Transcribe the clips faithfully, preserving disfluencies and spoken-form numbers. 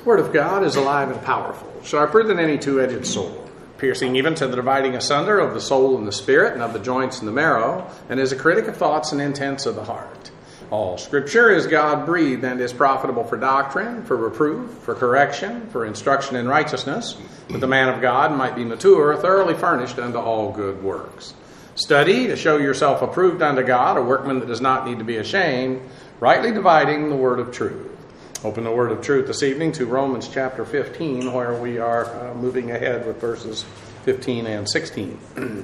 Word of God is alive and powerful, sharper than any two-edged sword, piercing even to the dividing asunder of the soul and the spirit, and of the joints and the marrow, and is a critic of thoughts and intents of the heart. All Scripture is God-breathed and is profitable for doctrine, for reproof, for correction, for instruction in righteousness, that the man of God might be mature, thoroughly furnished unto all good works. Study to show yourself approved unto God, a workman that does not need to be ashamed, rightly dividing the word of truth. Open the word of truth this evening to Romans chapter fifteen, where we are uh, moving ahead with verses fifteen and sixteen.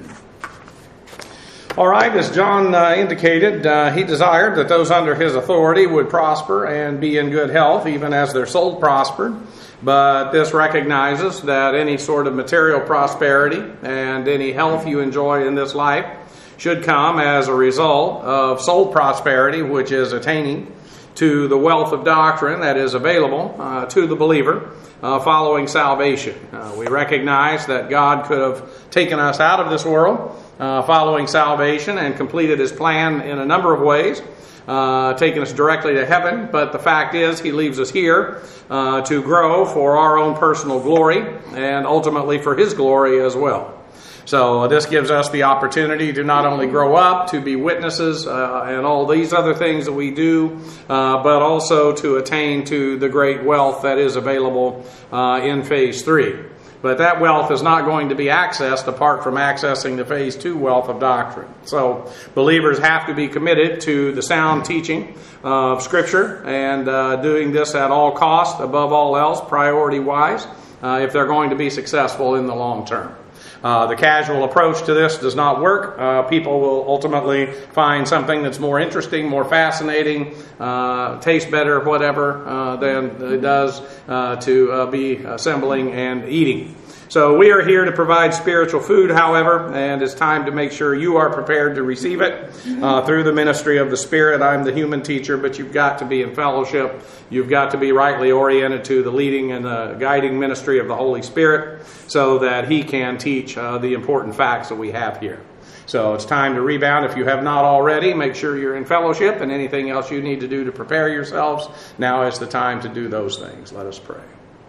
All right, as John uh, indicated, uh, he desired that those under his authority would prosper and be in good health, even as their soul prospered. But this recognizes that any sort of material prosperity and any health you enjoy in this life should come as a result of soul prosperity, which is attaining to the wealth of doctrine that is available uh, to the believer uh, following salvation. Uh, we recognize that God could have taken us out of this world uh, following salvation and completed his plan in a number of ways, uh, taking us directly to heaven. But the fact is, he leaves us here uh, to grow for our own personal glory and ultimately for his glory as well. So this gives us the opportunity to not only grow up, to be witnesses, uh, and all these other things that we do, uh, but also to attain to the great wealth that is available uh, in phase three. But that wealth is not going to be accessed apart from accessing the phase two wealth of doctrine. So believers have to be committed to the sound teaching of Scripture and uh, doing this at all costs, above all else, priority-wise, uh, if they're going to be successful in the long term. Uh, the casual approach to this does not work. Uh, people will ultimately find something that's more interesting, more fascinating, uh, tastes better, whatever, uh, than it does uh, to uh, be assembling and eating. So we are here to provide spiritual food, however, and it's time to make sure you are prepared to receive it uh, through the ministry of the Spirit. I'm the human teacher, but you've got to be in fellowship. You've got to be rightly oriented to the leading and the guiding ministry of the Holy Spirit so that he can teach uh, the important facts that we have here. So it's time to rebound. If you have not already, make sure you're in fellowship, and anything else you need to do to prepare yourselves, now is the time to do those things. Let us pray.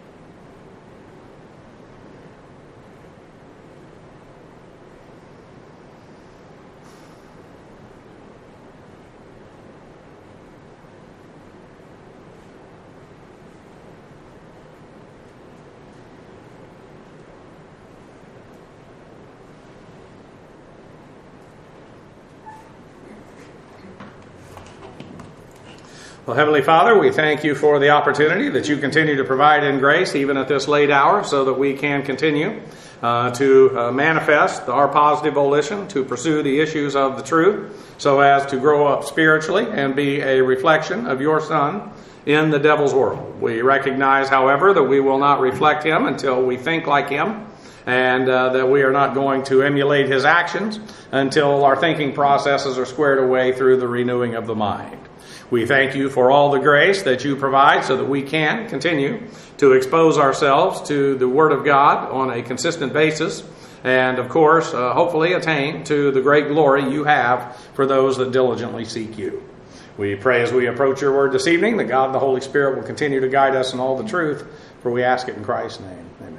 Well, Heavenly Father, we thank you for the opportunity that you continue to provide in grace, even at this late hour, so that we can continue uh, to uh, manifest our positive volition to pursue the issues of the truth, so as to grow up spiritually and be a reflection of your Son in the devil's world. We recognize, however, that we will not reflect him until we think like him, and uh, that we are not going to emulate his actions until our thinking processes are squared away through the renewing of the mind. We thank you for all the grace that you provide so that we can continue to expose ourselves to the Word of God on a consistent basis and, of course, uh, hopefully attain to the great glory you have for those that diligently seek you. We pray as we approach your Word this evening that God and the Holy Spirit will continue to guide us in all the truth, for we ask it in Christ's name. Amen.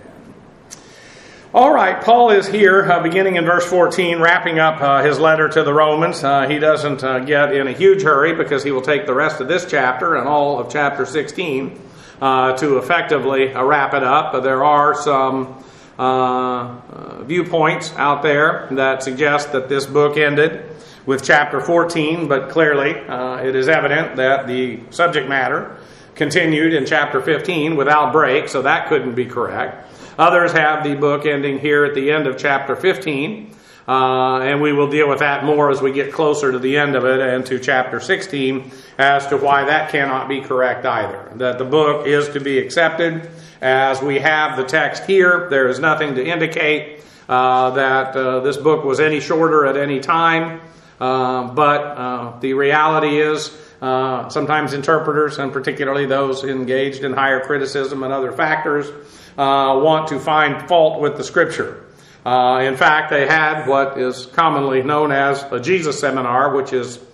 All right, Paul is here, uh, beginning in verse fourteen, wrapping up uh, his letter to the Romans. Uh, he doesn't uh, get in a huge hurry because he will take the rest of this chapter and all of chapter sixteen uh, to effectively uh, wrap it up. But there are some uh, uh, viewpoints out there that suggest that this book ended with chapter fourteen, but clearly uh, it is evident that the subject matter continued in chapter fifteen without break, so that couldn't be correct. Others have the book ending here at the end of chapter fifteen, uh, and we will deal with that more as we get closer to the end of it and to chapter sixteen as to why that cannot be correct either. That the book is to be accepted as we have the text here. There is nothing to indicate uh, that uh, this book was any shorter at any time, uh, but uh, the reality is uh, sometimes interpreters, and particularly those engaged in higher criticism and other factors, Uh, want to find fault with the Scripture. Uh, in fact, they had what is commonly known as a Jesus seminar, which is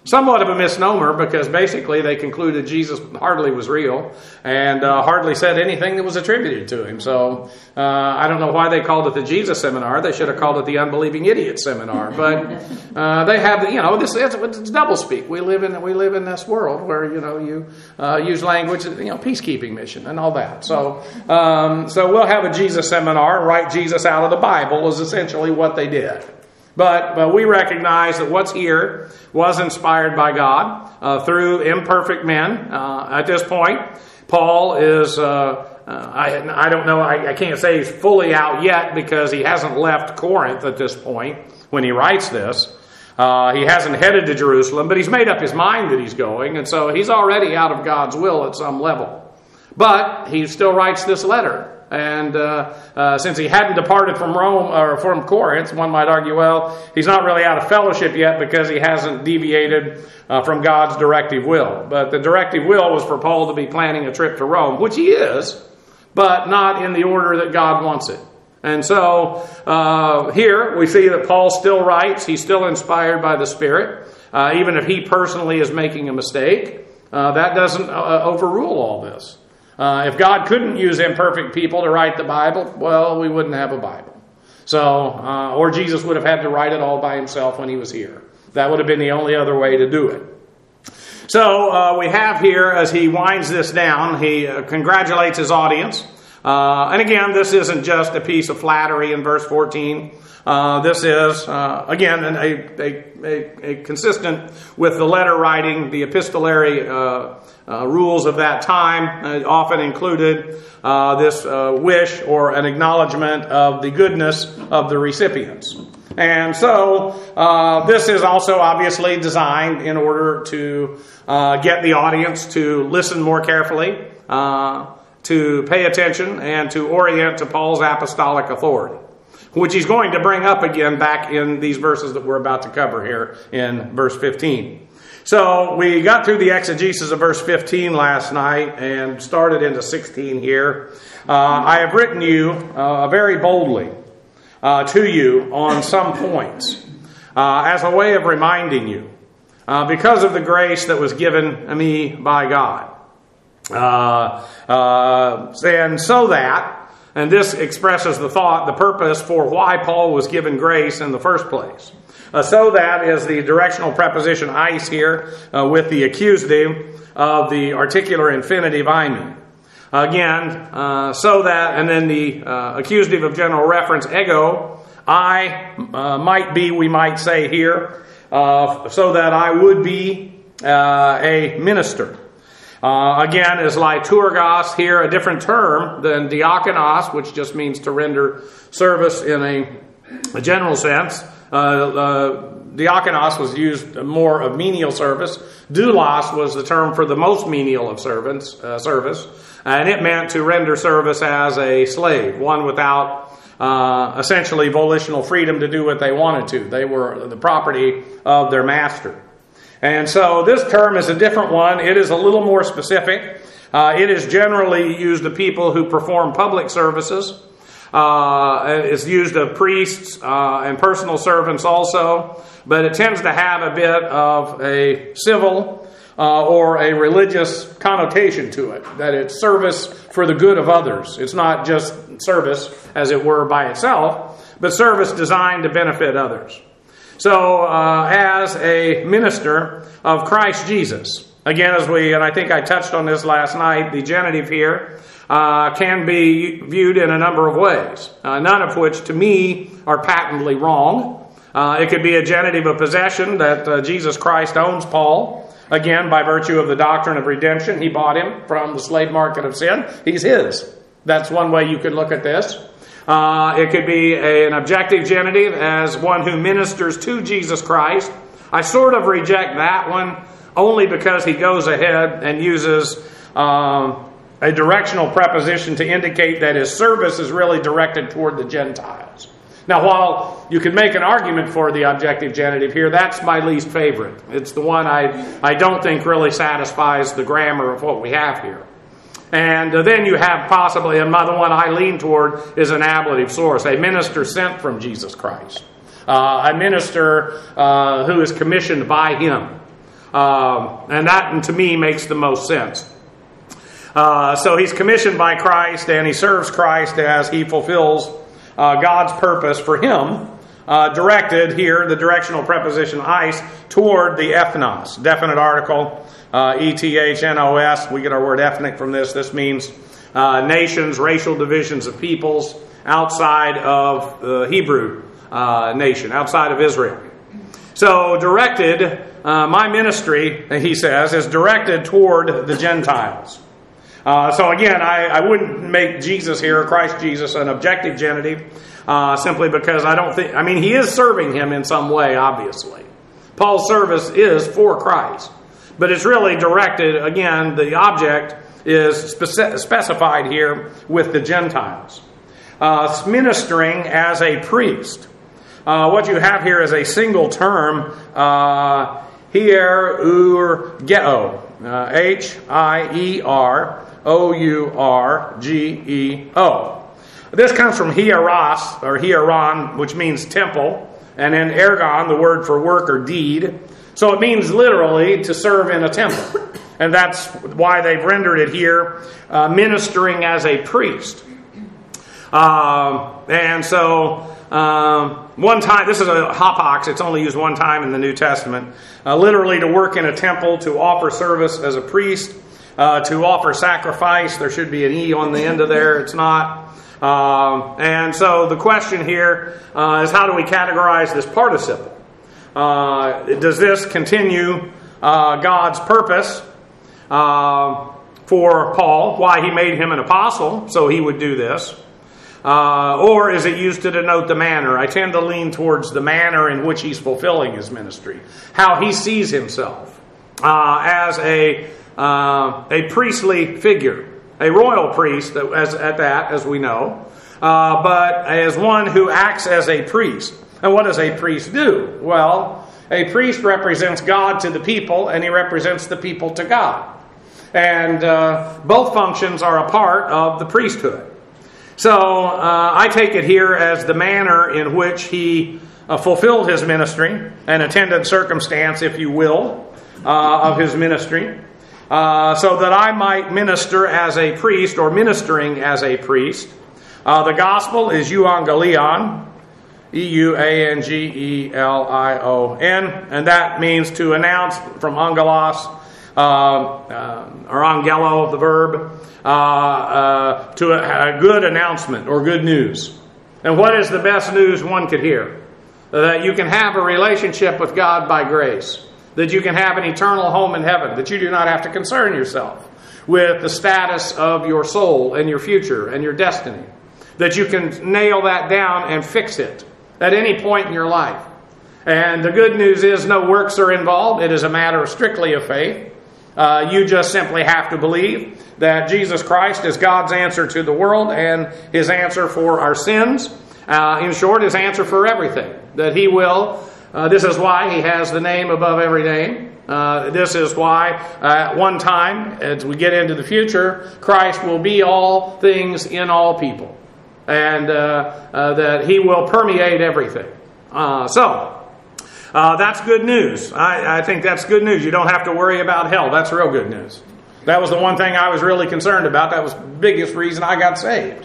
Somewhat of a misnomer, because basically they concluded Jesus hardly was real and uh, hardly said anything that was attributed to him. So uh, I don't know why they called it the Jesus Seminar. They should have called it the Unbelieving Idiot Seminar. But uh, they have, you know, this it's, it's doublespeak. We live in we live in this world where you know you uh, use language, you know, peacekeeping mission and all that. So um, so we'll have a Jesus Seminar. Write Jesus out of the Bible is essentially what they did. But, but we recognize that what's here was inspired by God uh, through imperfect men. Uh, at this point, Paul is, uh, uh, I, I don't know, I, I can't say he's fully out yet because he hasn't left Corinth at this point when he writes this. Uh, he hasn't headed to Jerusalem, but he's made up his mind that he's going, and so he's already out of God's will at some level. But he still writes this letter. And uh, uh, since he hadn't departed from Rome or from Corinth, one might argue, well, he's not really out of fellowship yet because he hasn't deviated uh, from God's directive will. But the directive will was for Paul to be planning a trip to Rome, which he is, but not in the order that God wants it. And so uh, here we see that Paul still writes. He's still inspired by the Spirit. Uh, even if he personally is making a mistake, uh, that doesn't uh, overrule all this. Uh, if God couldn't use imperfect people to write the Bible, well, we wouldn't have a Bible. So, uh, or Jesus would have had to write it all by himself when he was here. That would have been the only other way to do it. So, uh, we have here, as he winds this down, he uh, congratulates his audience. Uh, and again, this isn't just a piece of flattery in verse fourteen. Uh, this is, uh, again, a, a, a, a consistent with the letter writing, the epistolary uh, uh, rules of that time. Uh, often included uh, this uh, wish or an acknowledgement of the goodness of the recipients. And so uh, this is also obviously designed in order to uh, get the audience to listen more carefully, uh, to pay attention, and to orient to Paul's apostolic authority, which he's going to bring up again back in these verses that we're about to cover here in verse fifteen. So we got through the exegesis of verse fifteen last night and started into sixteen here. Uh, I have written you uh, very boldly uh, to you on some points uh, as a way of reminding you uh, because of the grace that was given me by God. Uh, uh, and so that, and this expresses the thought, the purpose for why Paul was given grace in the first place. Uh, so that is the directional preposition eis here uh, with the accusative of the articular infinitive eimi. Again, uh, so that, and then the uh, accusative of general reference ego, I uh, might be, we might say here, uh, so that I would be uh, a minister. Uh, again, is liturgos here, a different term than diakonos, which just means to render service in a, a general sense. Uh, uh, diakonos was used more of menial service. Doulos was the term for the most menial of servants, uh, service, and it meant to render service as a slave, one without uh, essentially volitional freedom to do what they wanted to. They were the property of their master. And so this term is a different one. It is a little more specific. Uh, it is generally used of people who perform public services. Uh, it's used of priests uh, and personal servants also. But it tends to have a bit of a civil uh, or a religious connotation to it. That it's service for the good of others. It's not just service, as it were, by itself, but service designed to benefit others. So, uh, as a minister of Christ Jesus, again, as we, and I think I touched on this last night, the genitive here uh, can be viewed in a number of ways, uh, none of which, to me, are patently wrong. Uh, it could be a genitive of possession that uh, Jesus Christ owns Paul, again, by virtue of the doctrine of redemption. He bought him from the slave market of sin. He's his. That's one way you could look at this. Uh, it could be a, an objective genitive as one who ministers to Jesus Christ. I sort of reject that one only because he goes ahead and uses um, a directional preposition to indicate that his service is really directed toward the Gentiles. Now, while you can make an argument for the objective genitive here, that's my least favorite. It's the one I, I don't think really satisfies the grammar of what we have here. And uh, then you have possibly, another one I lean toward is an ablative source, a minister sent from Jesus Christ, uh, a minister uh, who is commissioned by him. Um, and that, to me, makes the most sense. Uh, so he's commissioned by Christ, and he serves Christ as he fulfills uh, God's purpose for him, uh, directed here, the directional preposition eis, toward the ethnos. Definite article, uh, E T H N O S. We get our word ethnic from this. This means uh, nations, racial divisions of peoples outside of the Hebrew uh, nation, outside of Israel. So directed, uh, my ministry, he says, is directed toward the Gentiles. Uh, so again, I, I wouldn't make Jesus here, Christ Jesus, an objective genitive, uh, simply because I don't think, I mean, he is serving him in some way, obviously. Paul's service is for Christ. But it's really directed, again, the object is speci- specified here with the Gentiles. Uh, ministering as a priest. Uh, what you have here is a single term, uh, hierurgeo, uh, H I E R O U R G E O. This comes from hieros, or hieron, which means temple, and then ergon, the word for work or deed. So it means literally to serve in a temple. And that's why they've rendered it here, uh, ministering as a priest. Um, and so, um, one time, this is a hapax, it's only used one time in the New Testament, uh, literally to work in a temple, to offer service as a priest, uh, to offer sacrifice. There should be an E on the end of there, it's not. Um, and so the question here uh, is, how do we categorize this participle? Uh, does this continue uh, God's purpose uh, for Paul, why he made him an apostle, so he would do this? Uh, or is it used to denote the manner? I tend to lean towards the manner in which he's fulfilling his ministry. How he sees himself uh, as a uh, a priestly figure. A royal priest, as, at that, as we know. Uh, but as one who acts as a priest. And what does a priest do? Well, a priest represents God to the people, and he represents the people to God. And uh, both functions are a part of the priesthood. So uh, I take it here as the manner in which he uh, fulfilled his ministry, an attendant circumstance, if you will, uh, of his ministry, uh, so that I might minister as a priest, or ministering as a priest. Uh, the gospel is euangelion, E U A N G E L I O N, and that means to announce, from angelos, uh, uh, or angelo, the verb, Uh, uh, to a, a good announcement or good news. And what is the best news one could hear? That you can have a relationship with God by grace. That you can have an eternal home in heaven. That you do not have to concern yourself with the status of your soul and your future and your destiny. That you can nail that down and fix it at any point in your life. And the good news is no works are involved. It is a matter strictly of faith. Uh, you just simply have to believe that Jesus Christ is God's answer to the world and his answer for our sins. Uh, in short, his answer for everything. That he will, uh, this is why he has the name above every name. Uh, this is why uh, at one time, as we get into the future, Christ will be all things in all people. And uh, uh, that he will permeate everything. Uh, so, Uh, that's good news. I, I think that's good news. You don't have to worry about hell. That's real good news. That was the one thing I was really concerned about. That was the biggest reason I got saved.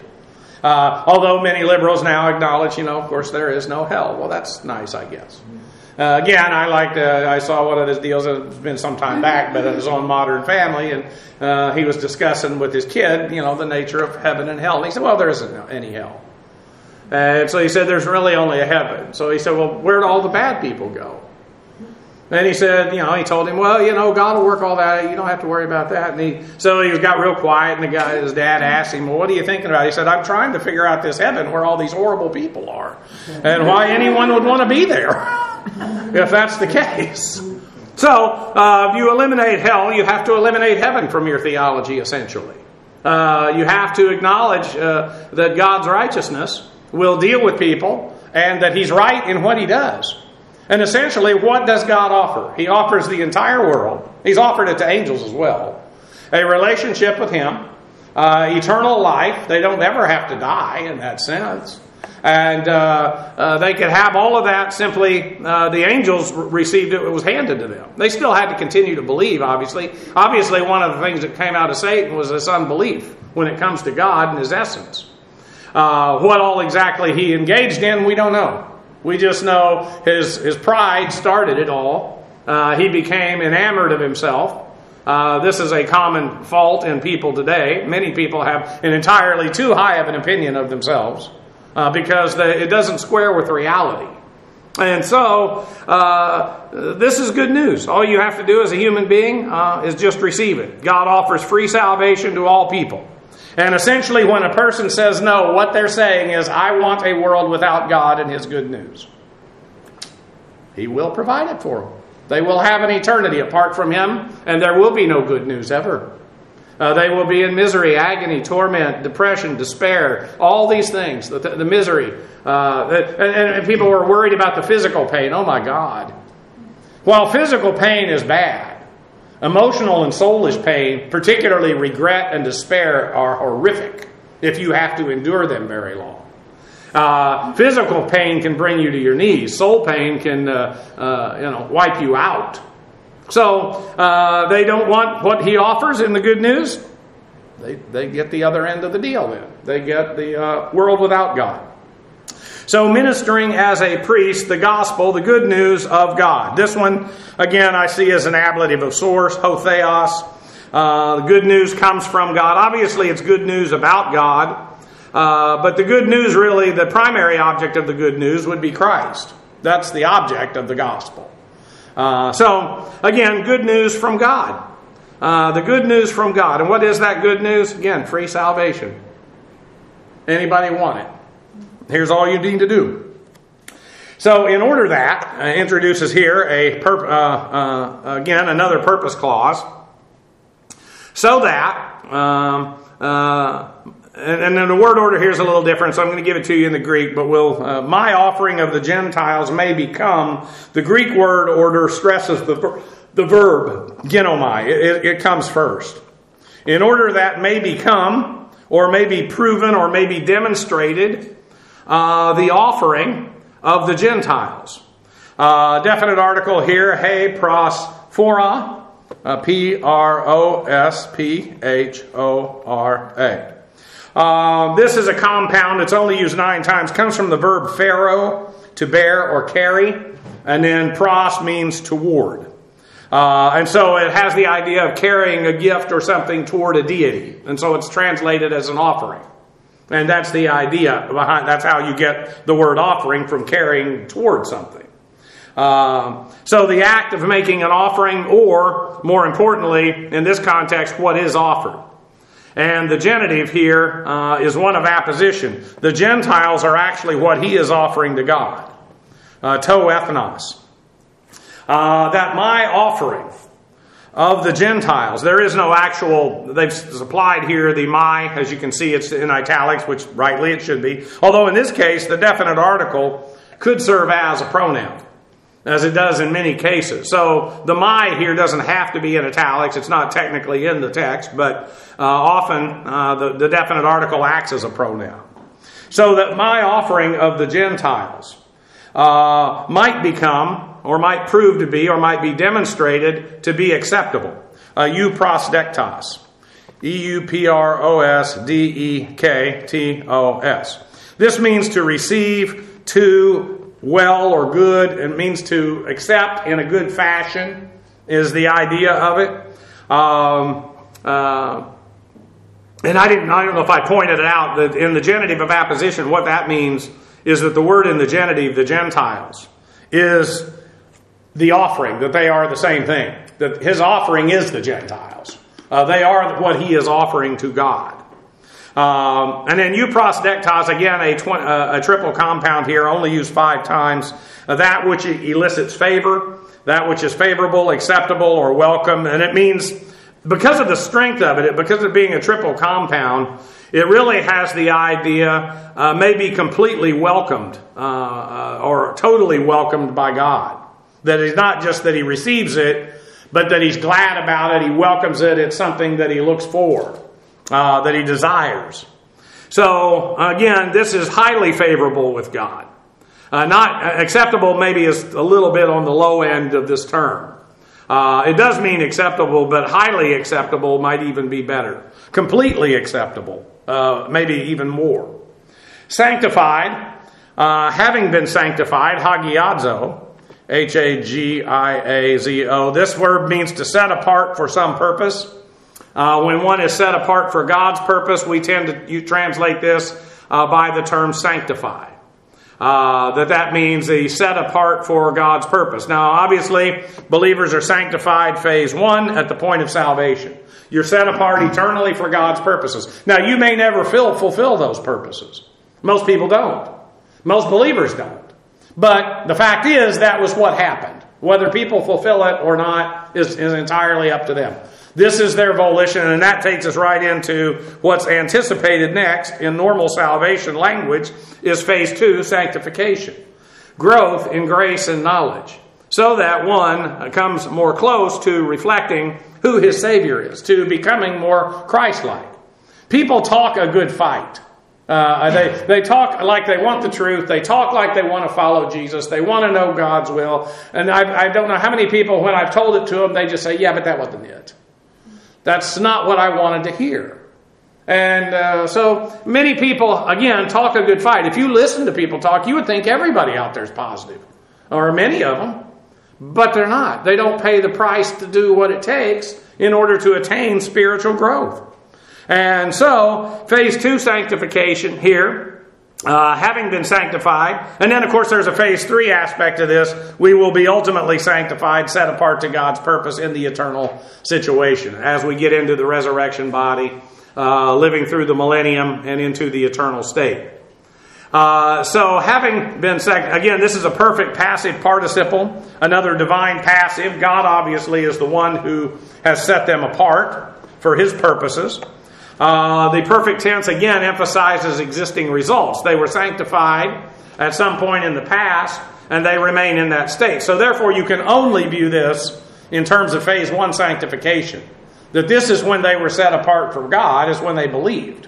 Uh, although many liberals now acknowledge, you know, of course there is no hell. Well, that's nice, I guess. Uh, again, I liked, uh, I saw one of his deals, it's been some time back, but it was on Modern Family, and uh, he was discussing with his kid, you know, the nature of heaven and hell. And he said, well, there isn't any hell. And so he said, there's really only a heaven. So he said, well, where do all the bad people go? And he said, you know, he told him, well, you know, God will work all that. You don't have to worry about that. And he, so he got real quiet, and the guy, his dad asked him, well, what are you thinking about? He said, I'm trying to figure out this heaven where all these horrible people are. And why anyone would want to be there, if that's the case. So, uh, if you eliminate hell, you have to eliminate heaven from your theology, essentially. Uh, you have to acknowledge uh, that God's righteousness will deal with people, and that he's right in what he does. And essentially, what does God offer? He offers the entire world. He's offered it to angels as well. A relationship with him, uh, eternal life. They don't ever have to die in that sense. And uh, uh, they could have all of that simply, uh, the angels received it, it was handed to them. They still had to continue to believe, obviously. Obviously, one of the things that came out of Satan was this unbelief when it comes to God and his essence. Uh, what all exactly he engaged in, we don't know. We just know his, his pride started it all. Uh, he became enamored of himself. Uh, this is a common fault in people today. Many people have an entirely too high of an opinion of themselves uh, because they, it doesn't square with reality. And so, uh, this is good news. All you have to do as a human being uh, is just receive it. God offers free salvation to all people. And essentially, when a person says no, what they're saying is, I want a world without God and his good news. He will provide it for them. They will have an eternity apart from him, and there will be no good news ever. Uh, they will be in misery, agony, torment, depression, despair, all these things, the, the misery. Uh, and, and people were worried about the physical pain. Oh my God. While physical pain is bad, emotional and soulish pain, particularly regret and despair, are horrific if you have to endure them very long. Uh, physical pain can bring you to your knees. Soul pain can, uh, uh, you know, wipe you out. So uh, they don't want what he offers in the good news. They they get the other end of the deal. Then they get the uh, world without God. So ministering as a priest, the gospel, the good news of God. This one, again, I see as an ablative of source, ho theos. Uh, the good news comes from God. Obviously, it's good news about God. Uh, but the good news, really, the primary object of the good news would be Christ. That's the object of the gospel. Uh, so, again, good news from God. Uh, the good news from God. And what is that good news? Again, free salvation. Anybody want it? Here's all you need to do. So, in order that, uh, introduces here a pur- uh, uh, again another purpose clause, so that um, uh, and, and then the word order here is a little different, so I'm going to give it to you in the Greek. But will uh, my offering of the Gentiles may become, the Greek word order stresses the the verb ginomai. It, it comes first. In order that may become, or may be proven, or may be demonstrated, uh, the offering of the Gentiles. Uh, definite article here, he prosphora, uh, P R O S P H O R A. Uh, this is a compound. It's only used nine times. Comes from the verb pharaoh, to bear or carry. And then pros means toward. Uh, and so it has the idea of carrying a gift or something toward a deity. And so it's translated as an offering. And that's the idea behind, that's how you get the word offering, from carrying toward something. Uh, so the act of making an offering, or more importantly, in this context, what is offered. And the genitive here uh, is one of apposition. The Gentiles are actually what he is offering to God. Uh, to ethnos. Uh, that my offering of the Gentiles, there is no actual, they've supplied here the my, as you can see it's in italics, which rightly it should be. Although in this case, the definite article could serve as a pronoun, as it does in many cases. So the my here doesn't have to be in italics. It's not technically in the text, but uh, often uh, the, the definite article acts as a pronoun. So that my offering of the Gentiles uh, might become, or might prove to be, or might be demonstrated to be acceptable. Uh, euprosdektos. E U P R O S D E K T O S. This means to receive, to well or good. It means to accept in a good fashion, is the idea of it. Um, uh, and I didn't. I don't know if I pointed it out that in the genitive of apposition, what that means is that the word in the genitive, the Gentiles, is the offering, that they are the same thing. That his offering is the Gentiles. Uh, they are what he is offering to God. Um, and then euprosdektos, again, a, tw- uh, a triple compound here, only used five times. Uh, that which elicits favor, that which is favorable, acceptable, or welcome. And it means, because of the strength of it, because of being a triple compound, it really has the idea, uh, may be completely welcomed, uh, uh, or totally welcomed by God. That it's not just that he receives it, but that he's glad about it, he welcomes it, it's something that he looks for, uh, that he desires. So, again, this is highly favorable with God. Uh, not uh, acceptable maybe is a little bit on the low end of this term. Uh, it does mean acceptable, but highly acceptable might even be better. Completely acceptable, uh, maybe even more. Sanctified, uh, having been sanctified, hagiazo, H A G I A Z O. This word means to set apart for some purpose. Uh, when one is set apart for God's purpose, we tend to you translate this uh, by the term sanctify. Uh, that that means the set apart for God's purpose. Now, obviously, believers are sanctified phase one at the point of salvation. You're set apart eternally for God's purposes. Now, you may never fill, fulfill those purposes. Most people don't. Most believers don't. But the fact is, that was what happened. Whether people fulfill it or not is, is entirely up to them. This is their volition, and that takes us right into what's anticipated next in normal salvation language is phase two, sanctification. Growth in grace and knowledge, so that one comes more close to reflecting who his Savior is, to becoming more Christ-like. People talk a good fight. Uh, they, they talk like they want the truth. They talk like they want to follow Jesus. They want to know God's will. And I, I don't know how many people, when I've told it to them, they just say, yeah, but that wasn't it. That's not what I wanted to hear. And uh, so many people, again, talk a good fight. If you listen to people talk, you would think everybody out there is positive, or many of them. But they're not. They don't pay the price to do what it takes in order to attain spiritual growth. And so, phase two sanctification here, uh, having been sanctified. And then, of course, there's a phase three aspect of this. We will be ultimately sanctified, set apart to God's purpose in the eternal situation as we get into the resurrection body, uh, living through the millennium and into the eternal state. Uh, so, having been sanctified, again, this is a perfect passive participle, another divine passive. God, obviously, is the one who has set them apart for His purposes. Uh, the perfect tense, again, emphasizes existing results. They were sanctified at some point in the past, and they remain in that state. So therefore, you can only view this in terms of phase one sanctification. That this is when they were set apart for God, is when they believed.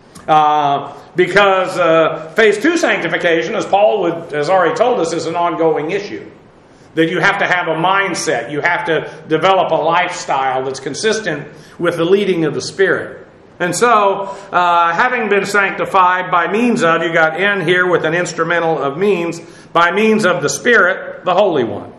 Uh, because uh, phase two sanctification, as Paul would, has already told us, is an ongoing issue. That you have to have a mindset. You have to develop a lifestyle that's consistent with the leading of the Spirit. And so, uh, having been sanctified by means of, you got N here with an instrumental of means, by means of the Spirit, the Holy One.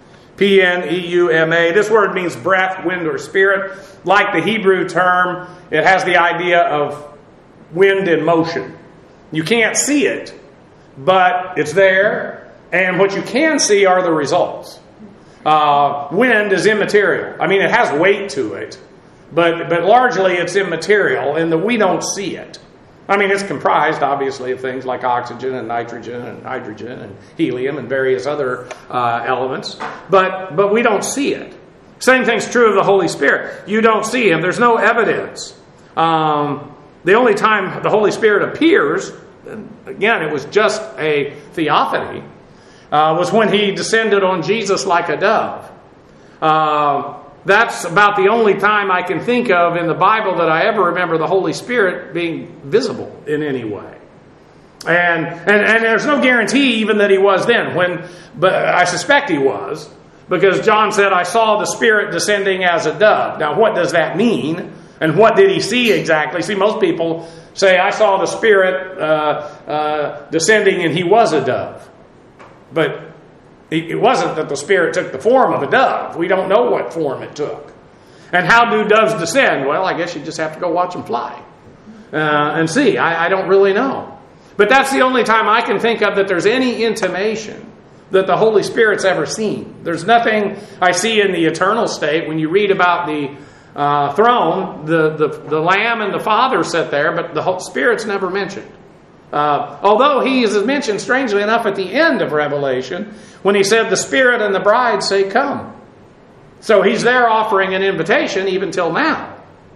P N E U M A. This word means breath, wind, or spirit. Like the Hebrew term, it has the idea of wind in motion. You can't see it, but it's there. And what you can see are the results. Uh, wind is immaterial. I mean, it has weight to it. But but largely it's immaterial in that we don't see it. I mean, it's comprised, obviously, of things like oxygen and nitrogen and hydrogen and helium and various other uh, elements. But but we don't see it. Same thing's true of the Holy Spirit. You don't see Him. There's no evidence. Um, the only time the Holy Spirit appears, again, it was just a theophany, uh, was when He descended on Jesus like a dove. Uh, That's about the only time I can think of in the Bible that I ever remember the Holy Spirit being visible in any way. And and, and there's no guarantee even that He was then. When, but I suspect He was, because John said, I saw the Spirit descending as a dove. Now, what does that mean? And what did He see exactly? See, most people say, I saw the Spirit uh, uh, descending and He was a dove. But it wasn't that the Spirit took the form of a dove. We don't know what form it took. And how do doves descend? Well, I guess you just have to go watch them fly uh, and see. I, I don't really know. But that's the only time I can think of that there's any intimation that the Holy Spirit's ever seen. There's nothing I see in the eternal state. When you read about the uh, throne, the, the, the Lamb and the Father sit there, but the Holy Spirit's never mentioned. Uh, although He is mentioned, strangely enough, at the end of Revelation, when He said, the Spirit and the bride say, come. So He's there offering an invitation even till now.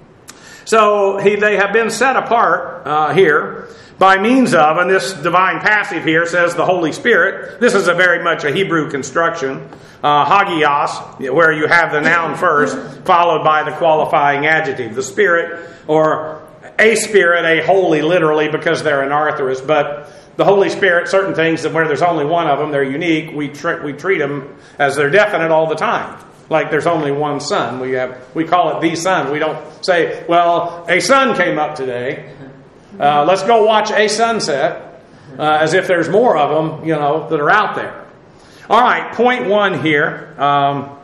So he, they have been set apart uh, here by means of, and this divine passive here says the Holy Spirit. This is a very much a Hebrew construction. Uh, hagios, where you have the noun first, followed by the qualifying adjective. The Spirit, or a Spirit, a holy, literally, because they're anarthrous, but the Holy Spirit, certain things that where there's only one of them, they're unique. We tr- we treat them as they're definite all the time. Like there's only one Son. We have we call it the Son. We don't say, well, a sun came up today. Uh, let's go watch a sunset, uh, as if there's more of them, you know, that are out there. All right, point one here. Um,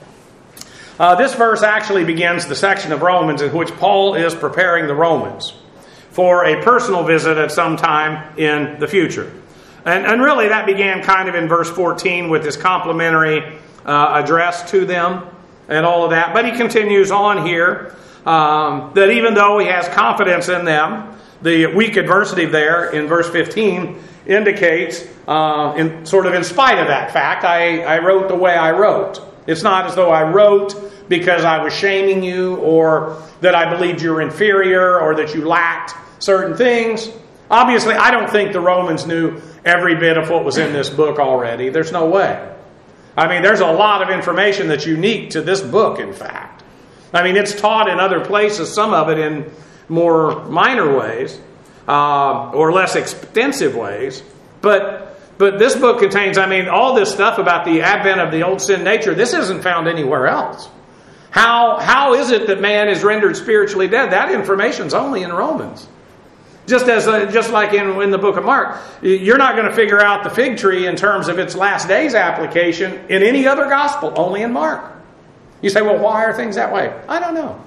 uh, this verse actually begins the section of Romans in which Paul is preparing the Romans for a personal visit at some time in the future. And, and really that began kind of in verse fourteen with his complimentary uh, address to them and all of that. But he continues on here um, that even though he has confidence in them, the weak adversative there in verse fifteen indicates, uh, in sort of in spite of that fact, I, I wrote the way I wrote. It's not as though I wrote because I was shaming you or that I believed you were inferior or that you lacked certain things. Obviously, I don't think the Romans knew every bit of what was in this book already. There's no way. I mean, there's a lot of information that's unique to this book, in fact. I mean, it's taught in other places, some of it in more minor ways uh, or less extensive ways. But but this book contains, I mean, all this stuff about the advent of the old sin nature. This isn't found anywhere else. How how is it that man is rendered spiritually dead? That information's only in Romans. Just as uh, just like in, in the book of Mark, you're not going to figure out the fig tree in terms of its last days application in any other gospel, only in Mark. You say, well, why are things that way? I don't know.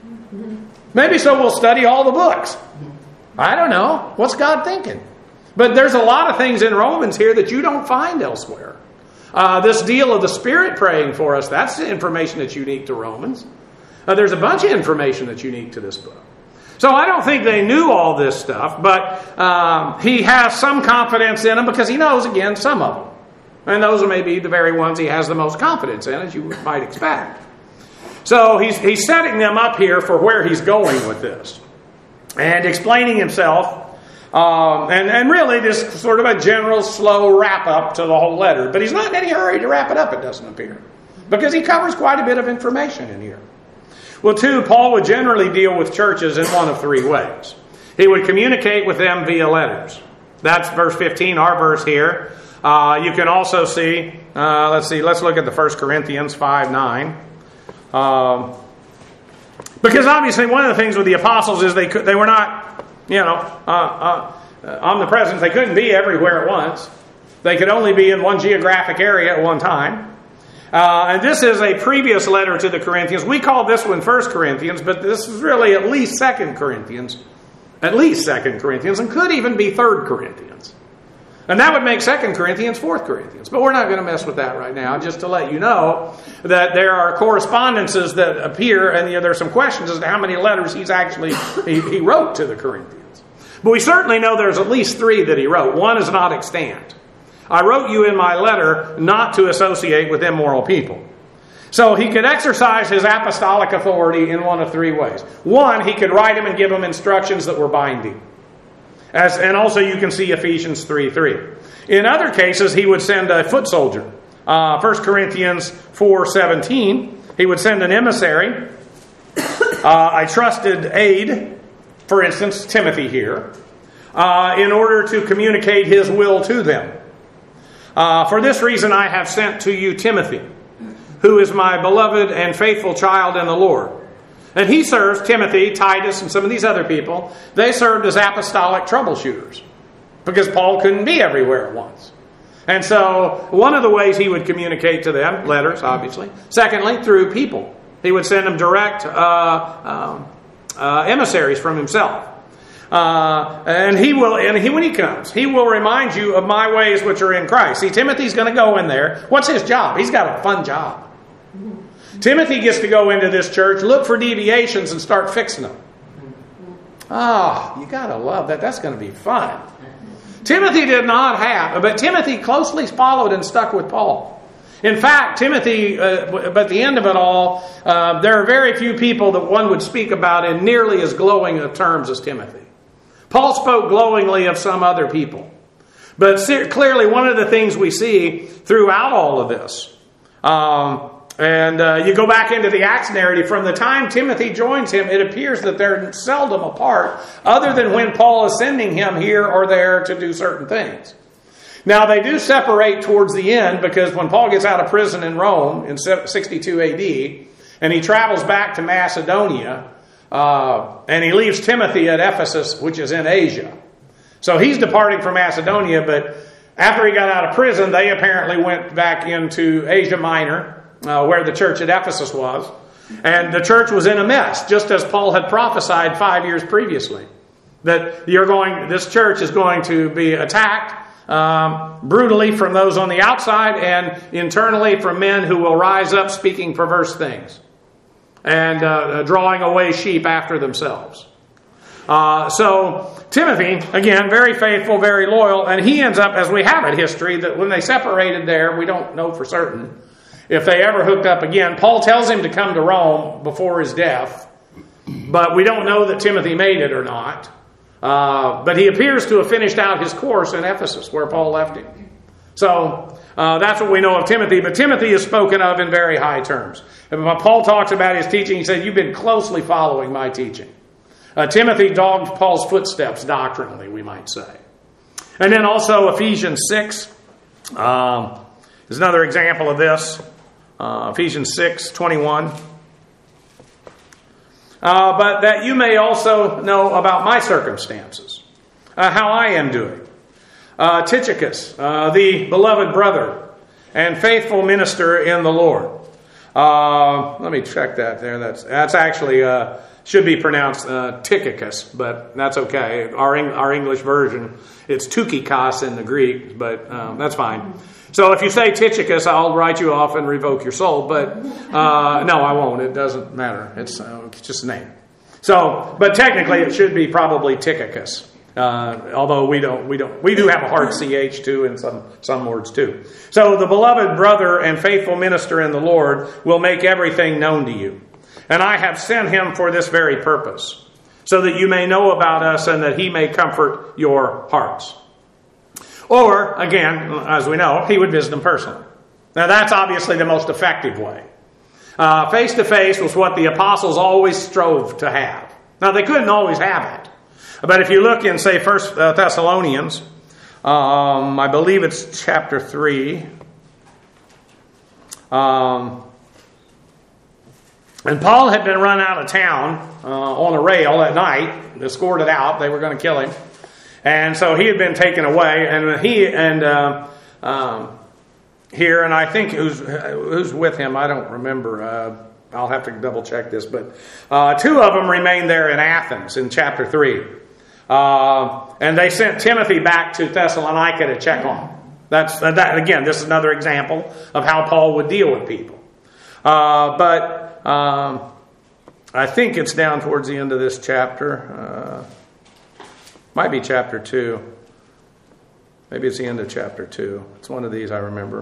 Maybe so we'll study all the books. I don't know. What's God thinking? But there's a lot of things in Romans here that you don't find elsewhere. Uh, this deal of the Spirit praying for us, that's information that's unique to Romans. Uh, there's a bunch of information that's unique to this book. So I don't think they knew all this stuff, but um, he has some confidence in them because he knows, again, some of them. And those are maybe the very ones he has the most confidence in, as you might expect. So he's, he's setting them up here for where he's going with this. And explaining himself. Um, and, and really just sort of a general slow wrap-up to the whole letter. But he's not in any hurry to wrap it up, it doesn't appear. Because he covers quite a bit of information in here. Well, two, Paul would generally deal with churches in one of three ways. He would communicate with them via letters. That's verse fifteen, our verse here. Uh, you can also see, uh, let's see, let's look at the First Corinthians five nine. Um, because obviously one of the things with the apostles is they could, they were not, you know, uh, uh, omnipresent. They couldn't be everywhere at once. They could only be in one geographic area at one time. Uh, and this is a previous letter to the Corinthians. We call this one First Corinthians, but this is really at least Second Corinthians. At least Second Corinthians, and could even be Third Corinthians. And that would make Second Corinthians Fourth Corinthians. But we're not going to mess with that right now, just to let you know that there are correspondences that appear, and you know, there are some questions as to how many letters he's actually he, he wrote to the Corinthians. But we certainly know there's at least three that he wrote. One is not extant. I wrote you in my letter not to associate with immoral people. So he could exercise his apostolic authority in one of three ways. One, he could write him and give him instructions that were binding. As, and also you can see Ephesians three three. In other cases, he would send a foot soldier. Uh, First Corinthians four seventeen, he would send an emissary, uh, a trusted aide, for instance, Timothy here, uh, in order to communicate his will to them. Uh, for this reason I have sent to you Timothy, who is my beloved and faithful child in the Lord. And he serves, Timothy, Titus, and some of these other people, they served as apostolic troubleshooters. Because Paul couldn't be everywhere at once. And so, one of the ways he would communicate to them, letters, obviously. Secondly, through people. He would send them direct uh, um, uh, emissaries from himself. Uh, and he will, and he, when he comes, he will remind you of my ways which are in Christ. See, Timothy's going to go in there. What's his job? He's got a fun job. Timothy gets to go into this church, look for deviations, and start fixing them. Ah, oh, you got to love that. That's going to be fun. Timothy did not have, but Timothy closely followed and stuck with Paul. In fact, Timothy, uh, but at the end of it all, uh, there are very few people that one would speak about in nearly as glowing of terms as Timothy. Paul spoke glowingly of some other people. But clearly, one of the things we see throughout all of this, um, And uh, you go back into the Acts narrative, from the time Timothy joins him, it appears that they're seldom apart, other than when Paul is sending him here or there to do certain things. Now, they do separate towards the end, because when Paul gets out of prison in Rome in sixty-two A D, and he travels back to Macedonia, uh, and he leaves Timothy at Ephesus, which is in Asia. So he's departing from Macedonia, but after he got out of prison, they apparently went back into Asia Minor, Uh, where the church at Ephesus was. And the church was in a mess, just as Paul had prophesied five years previously. That you're going, this church is going to be attacked um, brutally from those on the outside, and internally from men who will rise up speaking perverse things and uh, drawing away sheep after themselves. Uh, so Timothy, again, very faithful, very loyal, and he ends up, as we have in history, that when they separated there, we don't know for certain if they ever hooked up again. Paul tells him to come to Rome before his death, but we don't know that Timothy made it or not. Uh, but he appears to have finished out his course in Ephesus, where Paul left him. So uh, that's what we know of Timothy. But Timothy is spoken of in very high terms. And when Paul talks about his teaching, he said, "You've been closely following my teaching." Uh, Timothy dogged Paul's footsteps doctrinally, we might say. And then also Ephesians six um, is another example of this. Uh, Ephesians six twenty-one. Uh, but that you may also know about my circumstances, uh, how I am doing. Uh, Tychicus, uh, the beloved brother and faithful minister in the Lord. Uh, let me check that there. That's that's actually uh, should be pronounced uh, Tychicus, but that's okay. Our our English version, it's Tukikos in the Greek, but um, that's fine. So if you say Tychicus, I'll write you off and revoke your soul. But uh, no, I won't. It doesn't matter. It's, uh, it's just a name. So, but technically, it should be probably Tychicus. Uh, although we don't, we don't, we do have a hard ch too in some some words too. So the beloved brother and faithful minister in the Lord will make everything known to you, and I have sent him for this very purpose, so that you may know about us and that he may comfort your hearts. Or, again, as we know, he would visit them personally. Now, that's obviously the most effective way. Uh, face-to-face was what the apostles always strove to have. Now, they couldn't always have it. But if you look in, say, First Thessalonians, um, I believe it's chapter three. Um, and Paul had been run out of town uh, on a rail at night, escorted out. They were going to kill him. And so he had been taken away, and he and uh, um, here, and I think who's who's with him, I don't remember. Uh, I'll have to double check this, but uh, two of them remained there in Athens in chapter three, uh, and they sent Timothy back to Thessalonica to check on him. That's that again. This is another example of how Paul would deal with people. Uh, but um, I think it's down towards the end of this chapter. Uh, Might be chapter two. Maybe it's the end of chapter two. It's one of these I remember.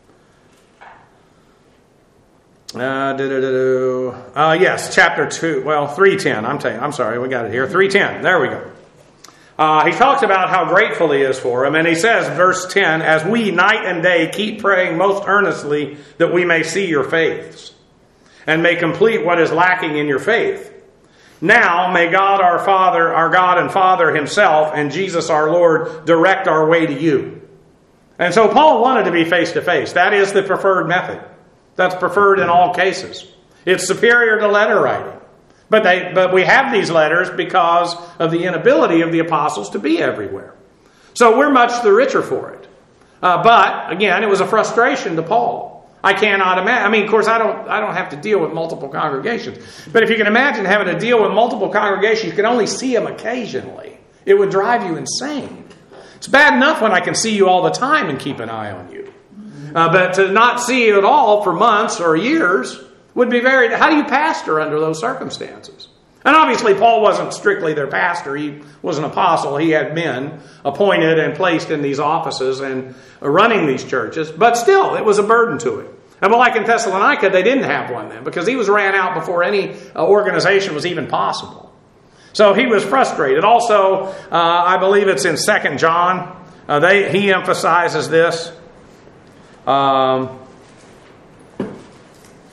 Uh, uh, yes, chapter two. Well, three ten. I'm telling you, I'm sorry, we got it here. three ten. There we go. Uh, he talks about how grateful he is for him, and he says, verse ten, "As we night and day keep praying most earnestly that we may see your faiths, and may complete what is lacking in your faith. Now may God our Father, our God and Father himself, and Jesus our Lord direct our way to you." And so Paul wanted to be face to face. That is the preferred method. That's preferred in all cases. It's superior to letter writing. But they, but we have these letters because of the inability of the apostles to be everywhere. So we're much the richer for it. Uh, but again, it was a frustration to Paul. I cannot imagine. I mean, of course, I don't. I don't have to deal with multiple congregations. But if you can imagine having to deal with multiple congregations, you can only see them occasionally. It would drive you insane. It's bad enough when I can see you all the time and keep an eye on you, uh, but to not see you at all for months or years would be very. How do you pastor under those circumstances? And obviously, Paul wasn't strictly their pastor. He was an apostle. He had men appointed and placed in these offices and running these churches. But still, it was a burden to him. And well, like in Thessalonica, they didn't have one then because he was ran out before any uh, organization was even possible. So he was frustrated. Also, uh, I believe it's in Second John. Uh, they, he emphasizes this. Um,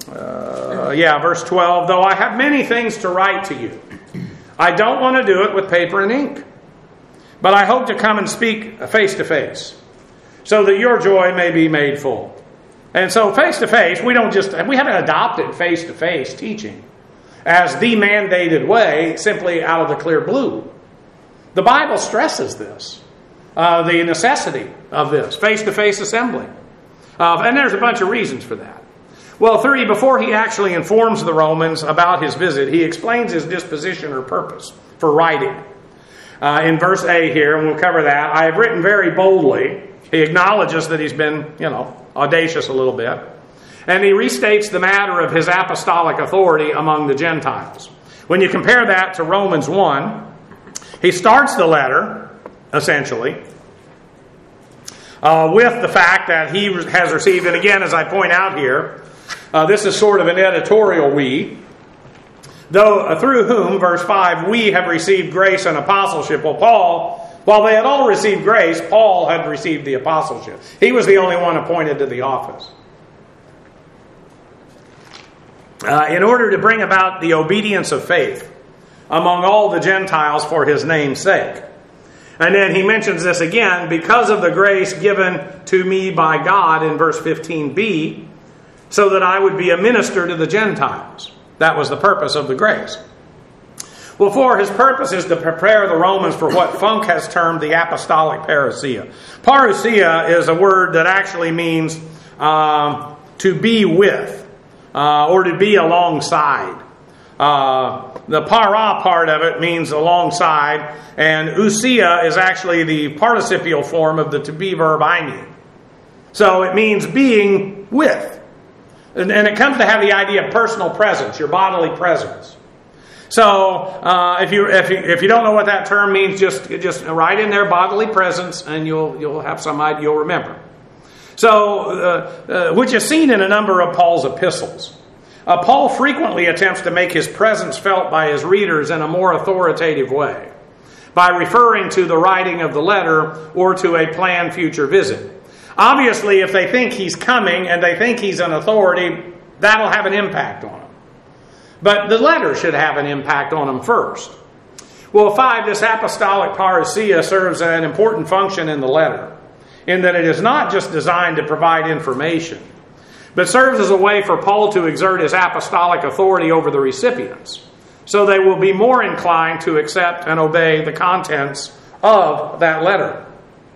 uh, yeah, verse twelve, though I have many things to write to you, I don't want to do it with paper and ink, but I hope to come and speak face to face, so that your joy may be made full. And so face to face, we don't just, we haven't adopted face to face teaching as the mandated way simply out of the clear blue. The Bible stresses this, uh, the necessity of this, face-to-face assembly. Uh, and there's a bunch of reasons for that. Well, three, before he actually informs the Romans about his visit, he explains his disposition or purpose for writing. Uh, in verse A here, and we'll cover that, I have written very boldly. He acknowledges that he's been, you know, audacious a little bit. And he restates the matter of his apostolic authority among the Gentiles. When you compare that to Romans one, he starts the letter, essentially, uh, with the fact that he has received, and again, as I point out here, uh, this is sort of an editorial we, though uh, through whom, verse five, we have received grace and apostleship. Well, Paul, while they had all received grace, Paul had received the apostleship. He was the only one appointed to the office. Uh, in order to bring about the obedience of faith among all the Gentiles for his name's sake. And then he mentions this again, because of the grace given to me by God in verse fifteen b, so that I would be a minister to the Gentiles. That was the purpose of the grace. Well, for his purpose is to prepare the Romans for what Funk has termed the apostolic parousia. Parousia is a word that actually means um, to be with, uh, or to be alongside. Uh, the para part of it means alongside, and ousia is actually the participial form of the to be verb eimi. So it means being with. And, and it comes to have the idea of personal presence, your bodily presence. So uh, if you if you if you don't know what that term means, just just write in there bodily presence, and you'll you'll have some idea, you'll remember. So uh, uh, which is seen in a number of Paul's epistles. Uh, Paul frequently attempts to make his presence felt by his readers in a more authoritative way, by referring to the writing of the letter or to a planned future visit. Obviously, if they think he's coming and they think he's an authority, that'll have an impact on him. But the letter should have an impact on him first. Well, five, this apostolic parousia serves an important function in the letter, in that it is not just designed to provide information, but serves as a way for Paul to exert his apostolic authority over the recipients, so they will be more inclined to accept and obey the contents of that letter.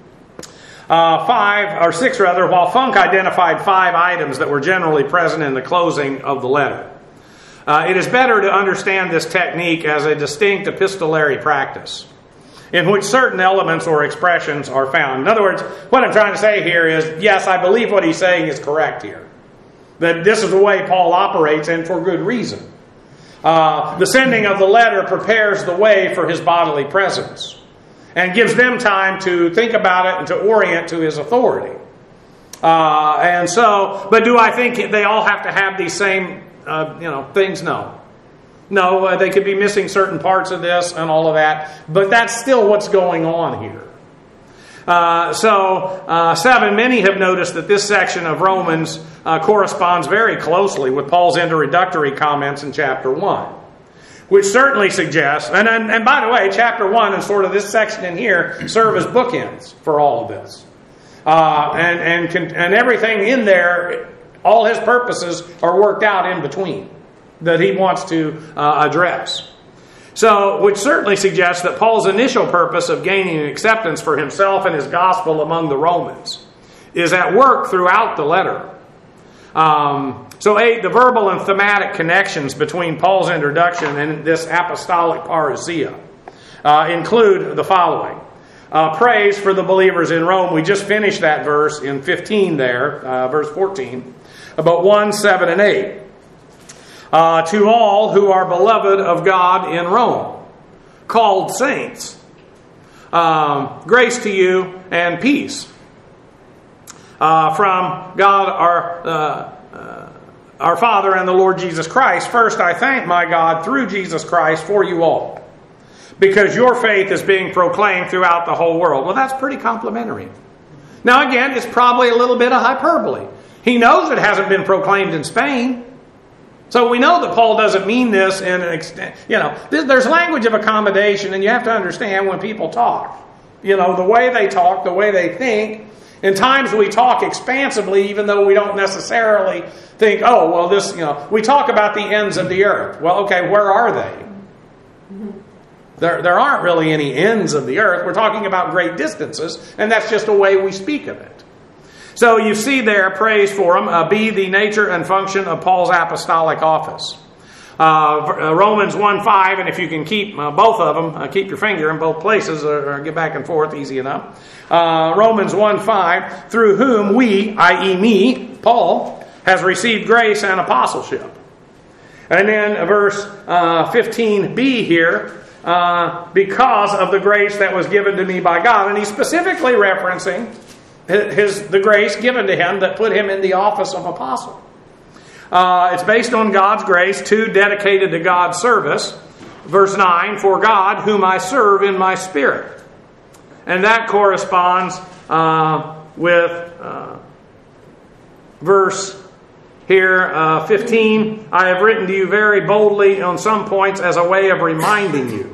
Uh, five, or six rather, while Funk identified five items that were generally present in the closing of the letter. Uh, it is better to understand this technique as a distinct epistolary practice, in which certain elements or expressions are found. In other words, what I'm trying to say here is, yes, I believe what he's saying is correct here. That this is the way Paul operates, and for good reason. Uh, the sending of the letter prepares the way for his bodily presence, and gives them time to think about it and to orient to his authority. Uh, and so, but do I think they all have to have these same, uh, you know, things? No. No, uh, they could be missing certain parts of this and all of that, but that's still what's going on here. Uh, so, uh, seven, many have noticed that this section of Romans uh, corresponds very closely with Paul's introductory comments in chapter one, which certainly suggests, and, and, and by the way, chapter one and sort of this section in here serve as bookends for all of this. Uh, and, and, can, and everything in there, all his purposes are worked out in between that he wants to uh, address. So, which certainly suggests that Paul's initial purpose of gaining acceptance for himself and his gospel among the Romans is at work throughout the letter. Um, so, eight, the verbal and thematic connections between Paul's introduction and this apostolic parousia uh, include the following. Uh, praise for the believers in Rome. We just finished that verse in fifteen there, uh, verse fourteen, about one, seven, and eight. Uh, to all who are beloved of God in Rome, called saints, um, grace to you and peace uh, from God our uh, uh, our Father and the Lord Jesus Christ. First, I thank my God through Jesus Christ for you all, because your faith is being proclaimed throughout the whole world. Well, that's pretty complimentary. Now, again, it's probably a little bit of hyperbole. He knows it hasn't been proclaimed in Spain. So we know that Paul doesn't mean this in an extent. You know, there's language of accommodation, and you have to understand when people talk. You know, the way they talk, the way they think. In times we talk expansively, even though we don't necessarily think, oh, well, this, you know, we talk about the ends of the earth. Well, okay, where are they? There, there aren't really any ends of the earth. We're talking about great distances, and that's just a way we speak of it. So you see there, praise for them, uh, be the nature and function of Paul's apostolic office. Uh, Romans one five, and if you can keep uh, both of them, uh, keep your finger in both places, or, or get back and forth easy enough. Uh, Romans one five, through whom we, that is me, Paul, has received grace and apostleship. And then verse uh, fifteen b here, uh, because of the grace that was given to me by God. And he's specifically referencing his the grace given to him that put him in the office of apostle. Uh, it's based on God's grace, two, dedicated to God's service. Verse nine, for God, whom I serve in my spirit. And that corresponds uh, with uh, verse here, uh, fifteen, I have written to you very boldly on some points as a way of reminding you.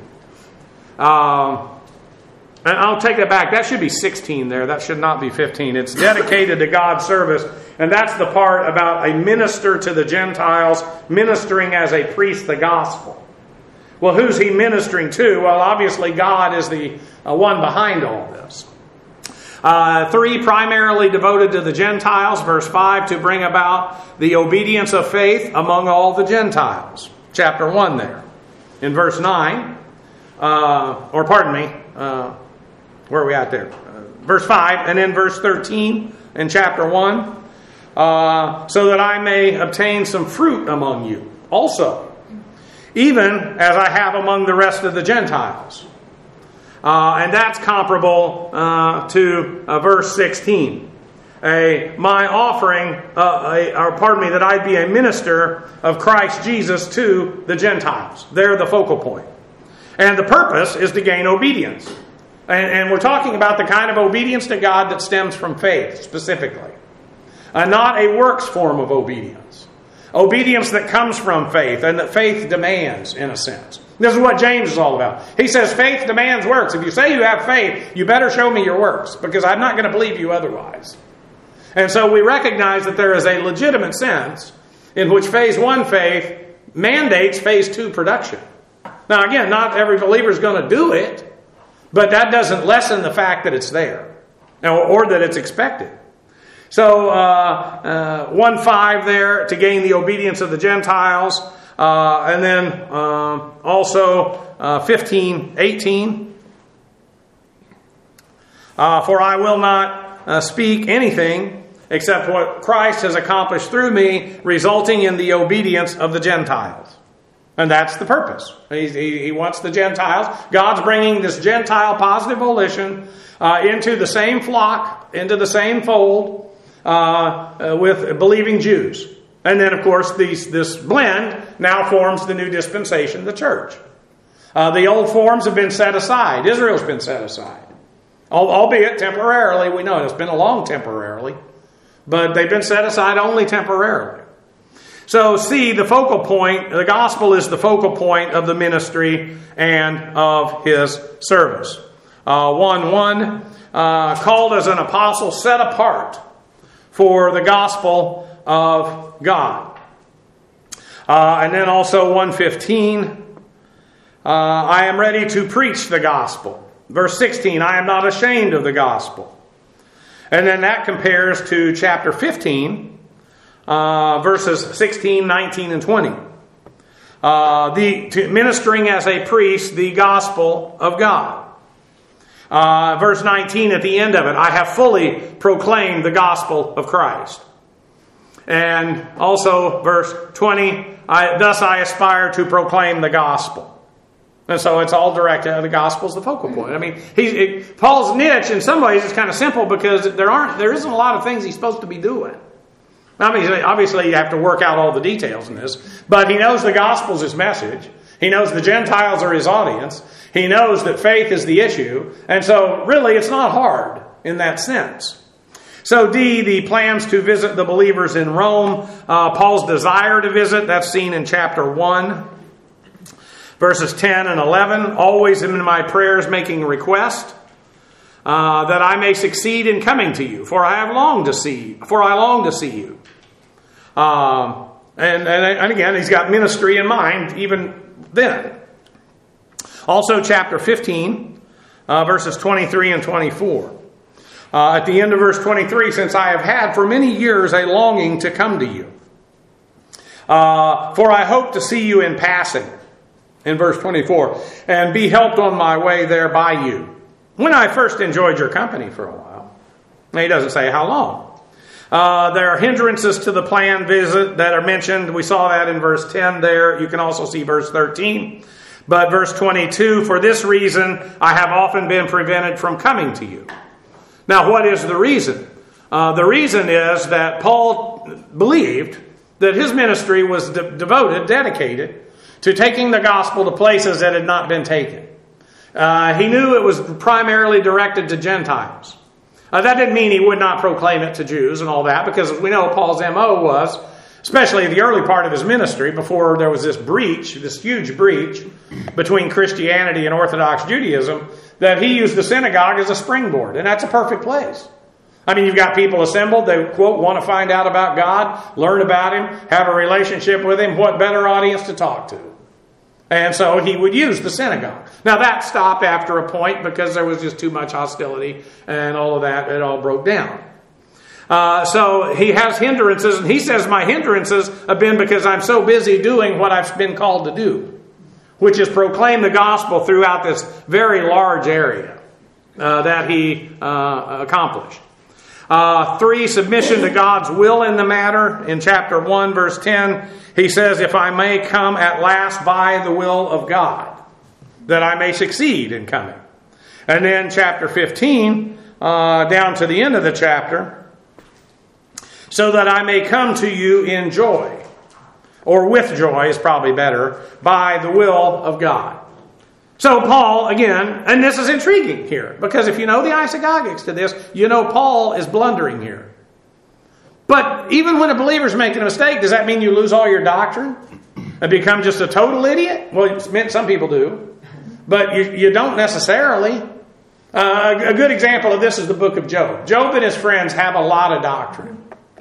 Uh, and I'll take that back. That should be sixteen there. That should not be fifteen. It's dedicated to God's service. And that's the part about a minister to the Gentiles, ministering as a priest the gospel. Well, who's he ministering to? Well, obviously God is the uh, one behind all this. Uh, three, primarily devoted to the Gentiles. Verse five, to bring about the obedience of faith among all the Gentiles. Chapter one there. In verse nine, uh, or pardon me, uh, where are we at there? Uh, verse five, and then verse thirteen in chapter one. Uh, so that I may obtain some fruit among you also, even as I have among the rest of the Gentiles. Uh, and that's comparable uh, to uh, verse sixteen. A, my offering, uh, a, or pardon me, that I'd be a minister of Christ Jesus to the Gentiles. They're the focal point. And the purpose is to gain obedience. And, and we're talking about the kind of obedience to God that stems from faith, specifically. Uh, not a works form of obedience. Obedience that comes from faith and that faith demands, in a sense. This is what James is all about. He says faith demands works. If you say you have faith, you better show me your works, because I'm not going to believe you otherwise. And so we recognize that there is a legitimate sense in which phase one faith mandates phase two production. Now again, not every believer is going to do it, but that doesn't lessen the fact that it's there, or, or that it's expected. So, uh, uh, one five there, to gain the obedience of the Gentiles. Uh, and then uh, also uh, fifteen eighteen. Uh, for I will not uh, speak anything except what Christ has accomplished through me, resulting in the obedience of the Gentiles. And that's the purpose. He, he, he wants the Gentiles. God's bringing this Gentile positive volition uh, into the same flock, into the same fold, Uh, uh, with believing Jews. And then, of course, these, this blend now forms the new dispensation, the church. Uh, the old forms have been set aside. Israel's been set aside. Al- albeit temporarily. We know it's been a long temporarily. But they've been set aside only temporarily. So, see, the focal point, the gospel is the focal point of the ministry and of his service. Uh, one one, uh, called as an apostle, set apart for the gospel of God. Uh, and then also one fifteen, uh, I am ready to preach the gospel. Verse sixteen, I am not ashamed of the gospel. And then that compares to chapter fifteen, uh, verses sixteen, nineteen, and twenty. Uh, the to ministering as a priest the gospel of God. Uh, verse nineteen at the end of it, I have fully proclaimed the gospel of Christ. And also verse twenty, I, thus I aspire to proclaim the gospel. And so it's all directed, the gospel is the focal point. I mean, he's, it, Paul's niche in some ways is kind of simple, because there aren't, there isn't a lot of things he's supposed to be doing. Obviously, obviously you have to work out all the details in this, but he knows the gospel is his message. He knows the Gentiles are his audience. He knows that faith is the issue. And so really it's not hard in that sense. So D, the plans to visit the believers in Rome. Uh, Paul's desire to visit, that's seen in chapter one, verses ten and eleven. Always in my prayers making a request, uh, that I may succeed in coming to you, for I have longed to see, for I long to see you. Um, and, and, and again, he's got ministry in mind even then. Also chapter fifteen, uh, verses twenty-three and twenty-four. Uh, at the end of verse twenty-three, since I have had for many years a longing to come to you. Uh, for I hope to see you in passing. In verse twenty-four. And be helped on my way there by you. When I first enjoyed your company for a while. Now, he doesn't say how long. Uh, there are hindrances to the planned visit that are mentioned. We saw that in verse ten there. You can also see verse thirteen. But verse twenty-two, for this reason I have often been prevented from coming to you. Now, what is the reason? Uh, the reason is that Paul believed that his ministry was de- devoted, dedicated, to taking the gospel to places that had not been taken. Uh, he knew it was primarily directed to Gentiles. Uh, that didn't mean he would not proclaim it to Jews and all that, because we know Paul's M O was, especially the early part of his ministry, before there was this breach, this huge breach between Christianity and Orthodox Judaism, that he used the synagogue as a springboard. And that's a perfect place. I mean, you've got people assembled. They, quote, want to find out about God, learn about Him, have a relationship with Him. What better audience to talk to? And so he would use the synagogue. Now that stopped after a point because there was just too much hostility and all of that. It all broke down. Uh, so he has hindrances, and he says my hindrances have been because I'm so busy doing what I've been called to do, which is proclaim the gospel throughout this very large area uh, that he uh, accomplished. Uh, three, submission to God's will in the matter. In chapter one, verse ten, he says, if I may come at last by the will of God, that I may succeed in coming. And then chapter fifteen, uh, down to the end of the chapter, so that I may come to you in joy, or with joy is probably better, by the will of God. So Paul, again, and this is intriguing here, because if you know the isagogics to this, you know Paul is blundering here. But even when a believer's making a mistake, does that mean you lose all your doctrine and become just a total idiot? Well, it's meant some people do, but you, you don't necessarily. Uh, a good example of this is the book of Job. Job and his friends have a lot of doctrine,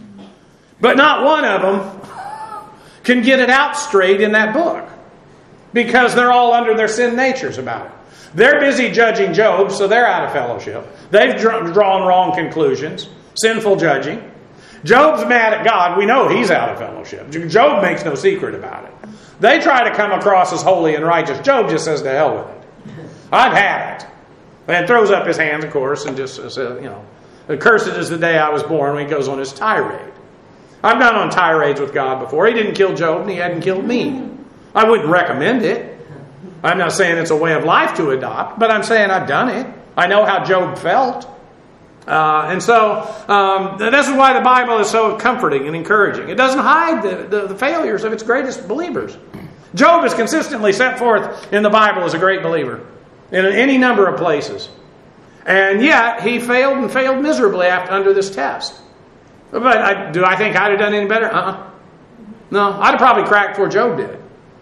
but not one of them can get it out straight in that book, because they're all under their sin natures about it. They're busy judging Job, so they're out of fellowship. They've drawn wrong conclusions, sinful judging. Job's mad at God. We know he's out of fellowship. Job makes no secret about it. They try to come across as holy and righteous. Job just says, to hell with it. I've had it. And throws up his hands, of course, and just says, you know, cursed is the day I was born, when he goes on his tirade. I've gone on tirades with God before. He didn't kill Job, and he hadn't killed me. I wouldn't recommend it. I'm not saying it's a way of life to adopt, but I'm saying I've done it. I know how Job felt. Uh, and so um, this is why the Bible is so comforting and encouraging. It doesn't hide the, the, the failures of its greatest believers. Job is consistently set forth in the Bible as a great believer in any number of places. And yet he failed and failed miserably after, under this test. But I, do I think I'd have done any better? Uh-uh. No, I'd have probably cracked before Job did.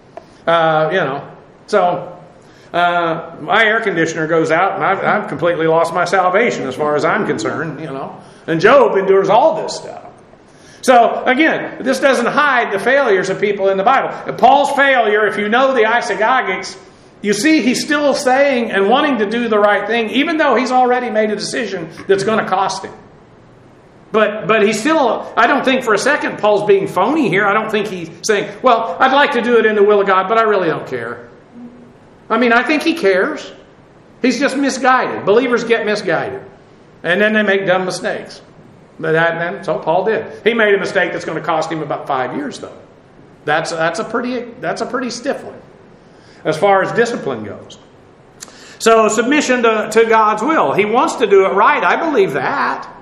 Uh, you know, so uh, my air conditioner goes out, and I've, I've completely lost my salvation as far as I'm concerned, you know. And Job endures all this stuff. So, again, this doesn't hide the failures of people in the Bible. Paul's failure, if you know the isagogics, you see he's still saying and wanting to do the right thing, even though he's already made a decision that's going to cost him. But but he's still, I don't think for a second Paul's being phony here. I don't think he's saying, well, I'd like to do it in the will of God, but I really don't care. I mean, I think he cares. He's just misguided. Believers get misguided. And then they make dumb mistakes. But that, that's what Paul did. He made a mistake that's going to cost him about five years, though. That's, that's, a pretty, that's a pretty stiff one as far as discipline goes. So submission to, to God's will. He wants to do it right. I believe that.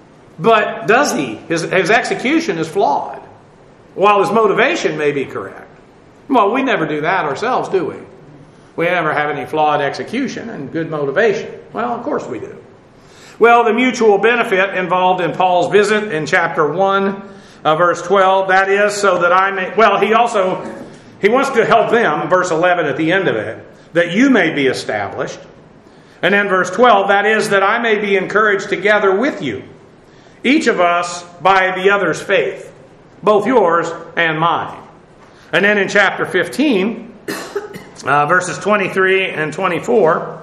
But does he? His, his execution is flawed, while his motivation may be correct. Well, we never do that ourselves, do we? We never have any flawed execution and good motivation. Well, of course we do. Well, the mutual benefit involved in Paul's visit in chapter one, uh, verse twelve, that is so that I may, well, he also, he wants to help them, verse eleven at the end of it, that you may be established. And then verse twelve, that is that I may be encouraged together with you, each of us by the other's faith, both yours and mine. And then in chapter fifteen, uh, verses twenty-three and twenty-four,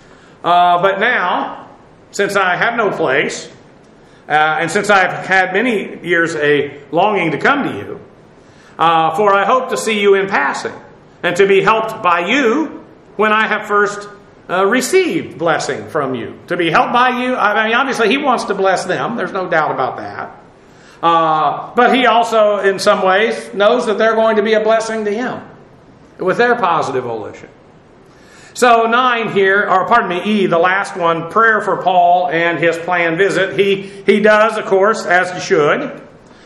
uh, but now, since I have no place, uh, and since I have had many years a longing to come to you, uh, for I hope to see you in passing, and to be helped by you when I have first uh, received blessing from you. To be helped by you, I mean, obviously he wants to bless them. There's no doubt about that. Uh, but he also, in some ways, knows that they're going to be a blessing to him with their positive volition. So nine here, or pardon me, E, the last one, prayer for Paul and his planned visit. He he does, of course, as he should.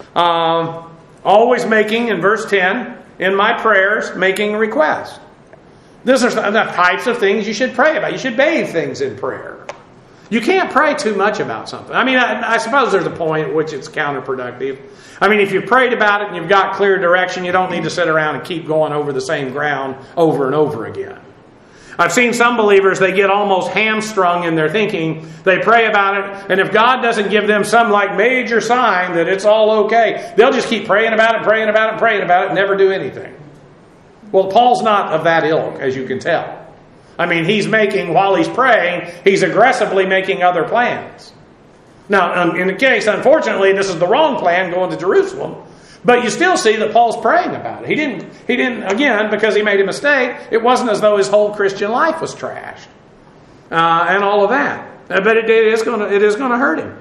Um, always making, in verse ten, in my prayers, making requests. These are the types of things you should pray about. You should bathe things in prayer. You can't pray too much about something. I mean, I, I suppose there's a point at which it's counterproductive. I mean, if you've prayed about it and you've got clear direction, you don't need to sit around and keep going over the same ground over and over again. I've seen some believers, they get almost hamstrung in their thinking. They pray about it, and if God doesn't give them some like major sign that it's all okay, they'll just keep praying about it, praying about it, praying about it, and never do anything. Well, Paul's not of that ilk, as you can tell. I mean, he's making, while he's praying, he's aggressively making other plans. Now, in the case, unfortunately, this is the wrong plan, going to Jerusalem. But you still see that Paul's praying about it. He didn't, he didn't again, because he made a mistake, it wasn't as though his whole Christian life was trashed. Uh, and all of that. But it, it is going to, it is going to hurt him.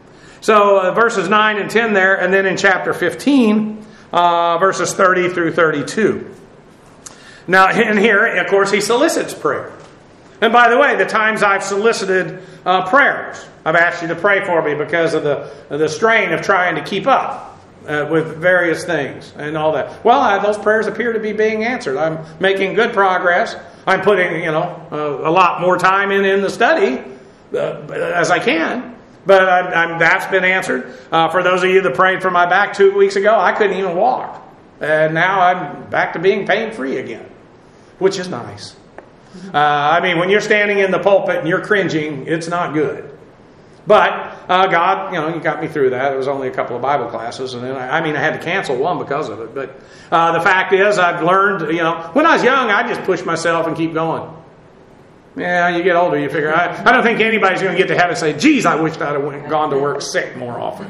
So uh, verses nine and ten there, and then in chapter fifteen, uh, verses thirty through thirty-two. Now, in here, of course, he solicits prayer. And by the way, the times I've solicited uh, prayers, I've asked you to pray for me because of the, of the strain of trying to keep up Uh, with various things and all that. Well, I, those prayers appear to be being answered. I'm making good progress. I'm putting, you know, uh, a lot more time in in the study uh, as I can. But I'm, I'm, that's been answered. Uh, for those of you that prayed for my back two weeks ago, I couldn't even walk. And now I'm back to being pain-free again, which is nice. Uh, I mean, when you're standing in the pulpit and you're cringing, it's not good. But uh, God, you know, He got me through that. It was only a couple of Bible classes, and then I, I mean, I had to cancel one because of it. But uh, the fact is, I've learned. You know, when I was young, I just pushed myself and keep going. Yeah, you get older, you figure. I, I don't think anybody's going to get to heaven and say, "Geez, I wished I'd have went, gone to work sick more often."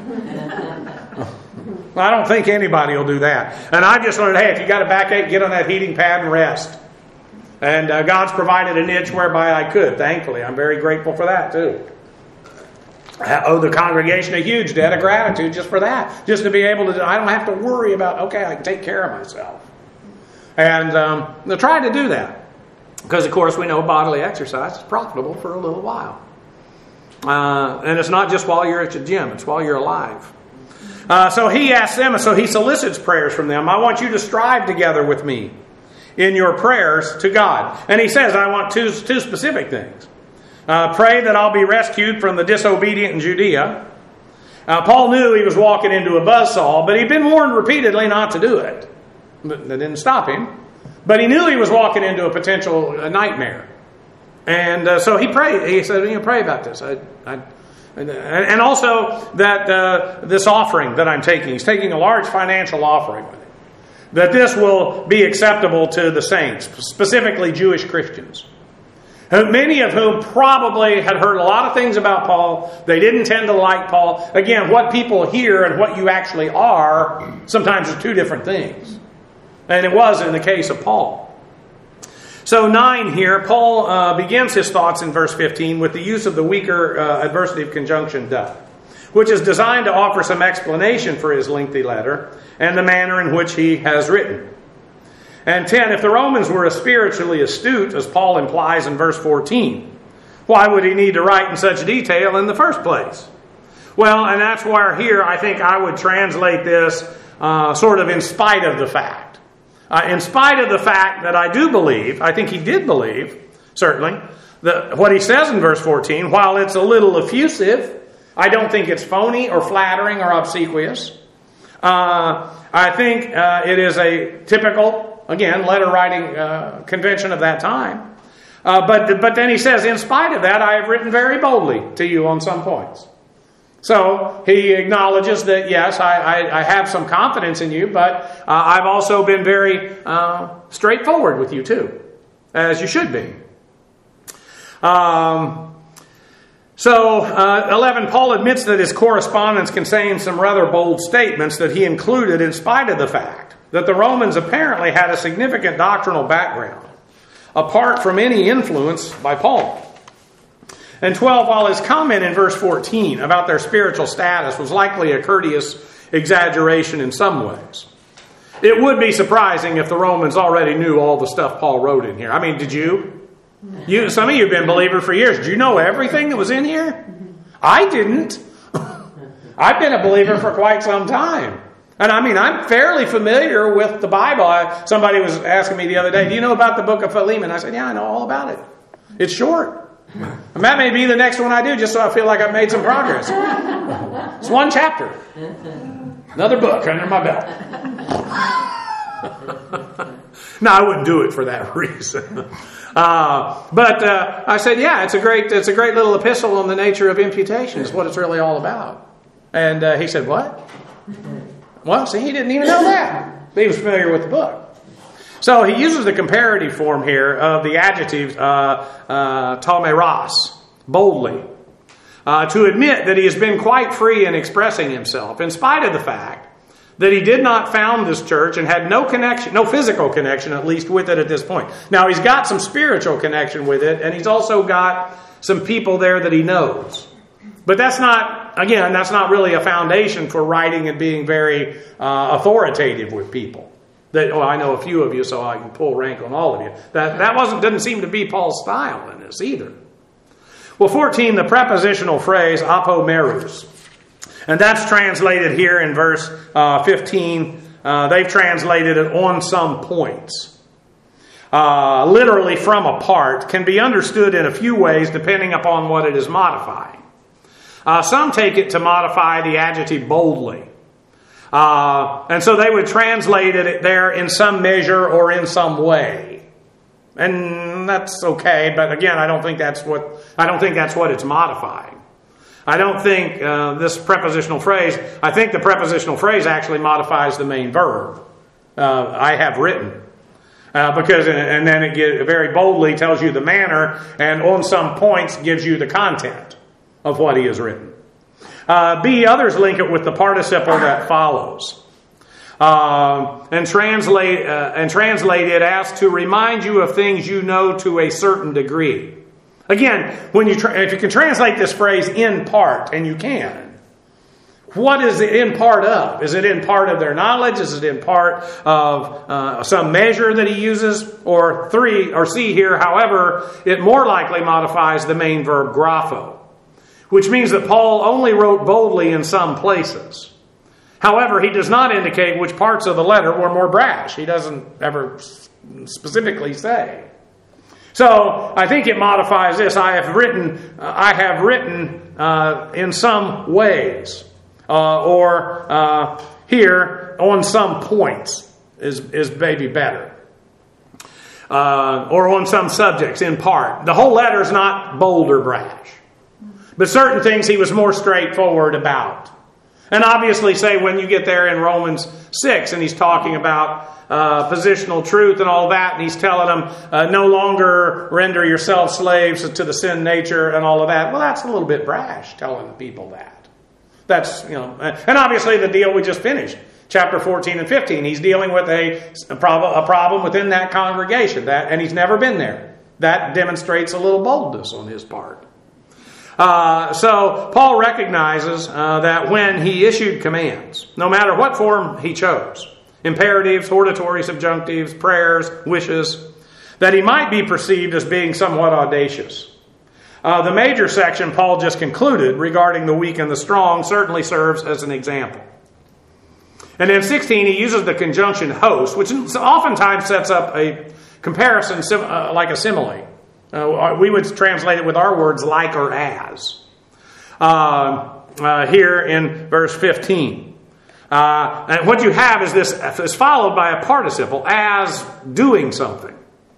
I don't think anybody will do that. And I just learned, hey, if you got a backache, get on that heating pad and rest. And uh, God's provided a niche whereby I could. Thankfully, I'm very grateful for that too. I owe the congregation a huge debt of gratitude just for that. Just to be able to, I don't have to worry about, okay, I can take care of myself. And um, they'll try to do that. Because, of course, we know bodily exercise is profitable for a little while. Uh, and it's not just while you're at the gym. It's while you're alive. Uh, so he asks them, so he solicits prayers from them. I want you to strive together with me in your prayers to God. And he says, I want two, two specific things. Uh, pray that I'll be rescued from the disobedient in Judea. Uh, Paul knew he was walking into a buzzsaw, but he'd been warned repeatedly not to do it. But that didn't stop him. But he knew he was walking into a potential a nightmare. And uh, so he prayed. He said, you know, pray about this. I, I, and also that uh, this offering that I'm taking, he's taking a large financial offering with him, that this will be acceptable to the saints, specifically Jewish Christians. Many of whom probably had heard a lot of things about Paul. They didn't tend to like Paul. Again, what people hear and what you actually are sometimes are two different things. And it was in the case of Paul. So nine here, Paul uh, begins his thoughts in verse fifteen with the use of the weaker uh, adversative conjunction doth, which is designed to offer some explanation for his lengthy letter and the manner in which he has written. And ten, if the Romans were as spiritually astute, as Paul implies in verse fourteen, why would he need to write in such detail in the first place? Well, and that's where here I think I would translate this uh, sort of in spite of the fact. Uh, in spite of the fact that I do believe, I think he did believe, certainly, the, what he says in verse fourteen, while it's a little effusive, I don't think it's phony or flattering or obsequious. Uh, I think uh, it is a typical, again, letter writing uh, convention of that time. Uh, but, but then he says, in spite of that, I have written very boldly to you on some points. So he acknowledges that, yes, I, I, I have some confidence in you, but uh, I've also been very uh, straightforward with you too, as you should be. Um, so, uh, eleven, Paul admits that his correspondence contains some rather bold statements that he included in spite of the fact that the Romans apparently had a significant doctrinal background, apart from any influence by Paul. And twelve, while his comment in verse fourteen about their spiritual status was likely a courteous exaggeration in some ways, it would be surprising if the Romans already knew all the stuff Paul wrote in here. I mean, did you? You, some of you have been believers for years. Did you know everything that was in here? I didn't. I've been a believer for quite some time. And I mean, I'm fairly familiar with the Bible. I, somebody was asking me the other day, do you know about the book of Philemon? I said, yeah, I know all about it. It's short. And that may be the next one I do, just so I feel like I've made some progress. It's one chapter. Another book under my belt. No, I wouldn't do it for that reason. Uh, but uh, I said, yeah, it's a great, it's a great little epistle on the nature of imputation. Is what it's really all about. And uh, he said, what? Well, see, he didn't even know that. He was familiar with the book. So he uses the comparative form here of the adjective uh, uh, tomeros, boldly, uh, to admit that he has been quite free in expressing himself, in spite of the fact that he did not found this church and had no connection, no physical connection, at least, with it at this point. Now, he's got some spiritual connection with it, and he's also got some people there that he knows. But that's not, again, that's not really a foundation for writing and being very uh, authoritative with people. That, oh, I know a few of you, so I can pull rank on all of you. That that wasn't doesn't seem to be Paul's style in this either. Well, fourteen, the prepositional phrase apomerus. And that's translated here in verse uh, fifteen. Uh, they've translated it on some points. Uh, literally from a part, can be understood in a few ways depending upon what it is modifying. Uh, some take it to modify the adjective boldly. Uh, and so they would translate it there in some measure or in some way. And that's okay, but again, I don't think that's what I don't think that's what it's modifying. I don't think uh, this prepositional phrase, I think the prepositional phrase actually modifies the main verb. Uh, I have written. Uh, because, and then it get, very boldly tells you the manner, and on some points gives you the content of what he has written. Uh, B, others link it with the participle that follows. Uh, and translate uh, and translate it as to remind you of things you know to a certain degree. Again, when you tra- if you can translate this phrase in part, and you can, what is it in part of? Is it in part of their knowledge? Is it in part of uh, some measure that he uses? Or three, or C here, however, it more likely modifies the main verb grapho, which means that Paul only wrote boldly in some places. However, he does not indicate which parts of the letter were more brash. He doesn't ever specifically say. So I think it modifies this. I have written, uh, I have written uh, in some ways, uh, or uh, here on some points is is maybe better, uh, or on some subjects in part. The whole letter is not bold or brash, but certain things he was more straightforward about. And obviously, say when you get there in Romans six, and he's talking about uh, positional truth and all that, and he's telling them, uh, no longer render yourselves slaves to the sin nature and all of that. Well, that's a little bit brash, telling people that. That's, you know, and obviously the deal we just finished, chapter fourteen and fifteen, he's dealing with a, a, problem, a problem within that congregation, that, and he's never been there. That demonstrates a little boldness on his part. Uh, so Paul recognizes uh, that when he issued commands, no matter what form he chose, imperatives, hortatory subjunctives, prayers, wishes, that he might be perceived as being somewhat audacious. Uh, the major section Paul just concluded regarding the weak and the strong certainly serves as an example. And in sixteen, he uses the conjunction host, which oftentimes sets up a comparison uh, like a simile. Uh, we would translate it with our words like or as. Uh, uh, here in verse fifteen. Uh, and what you have is this is followed by a participle, as doing something.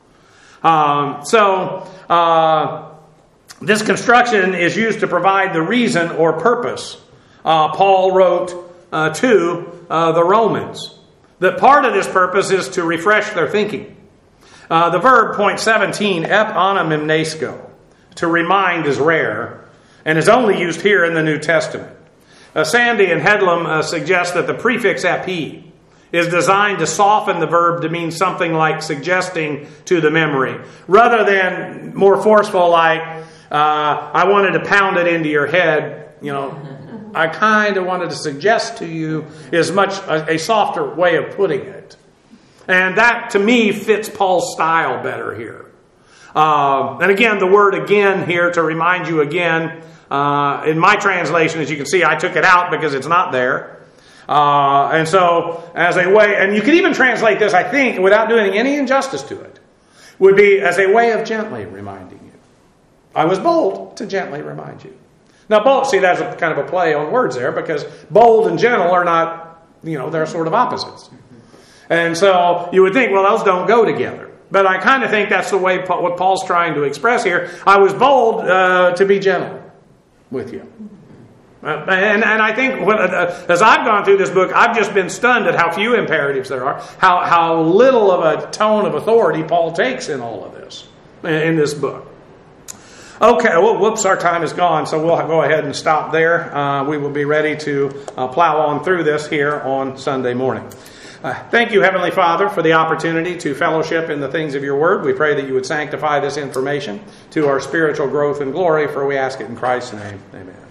Um, so, uh, this construction is used to provide the reason or purpose. Uh, Paul wrote uh, to uh, the Romans that part of this purpose is to refresh their thinking. Uh, the verb, point seventeen, ep anamimnesco, to remind, is rare and is only used here in the New Testament. Uh, Sandy and Headlam uh, suggest that the prefix epi is designed to soften the verb to mean something like suggesting to the memory, rather than more forceful like, uh, I wanted to pound it into your head, you know, I kind of wanted to suggest to you, is much a, a softer way of putting it. And that, to me, fits Paul's style better here. Uh, and again, the word again here, to remind you again, uh, in my translation, as you can see, I took it out because it's not there. Uh, and so, as a way, and you could even translate this, I think, without doing any injustice to it, would be as a way of gently reminding you. I was bold to gently remind you. Now, bold, see, that's a kind of a play on words there, because bold and gentle are not, you know, they're sort of opposites. And so you would think, well, those don't go together. But I kind of think that's the way what Paul's trying to express here. I was bold uh, to be gentle with you. Uh, and, and I think when, uh, as I've gone through this book, I've just been stunned at how few imperatives there are, how, how little of a tone of authority Paul takes in all of this, in this book. Okay, well, whoops, our time is gone, so we'll go ahead and stop there. Uh, we will be ready to uh, plow on through this here on Sunday morning. Uh, thank you, Heavenly Father, for the opportunity to fellowship in the things of your word. We pray that you would sanctify this information to our spiritual growth and glory, for we ask it in Christ's name. Amen.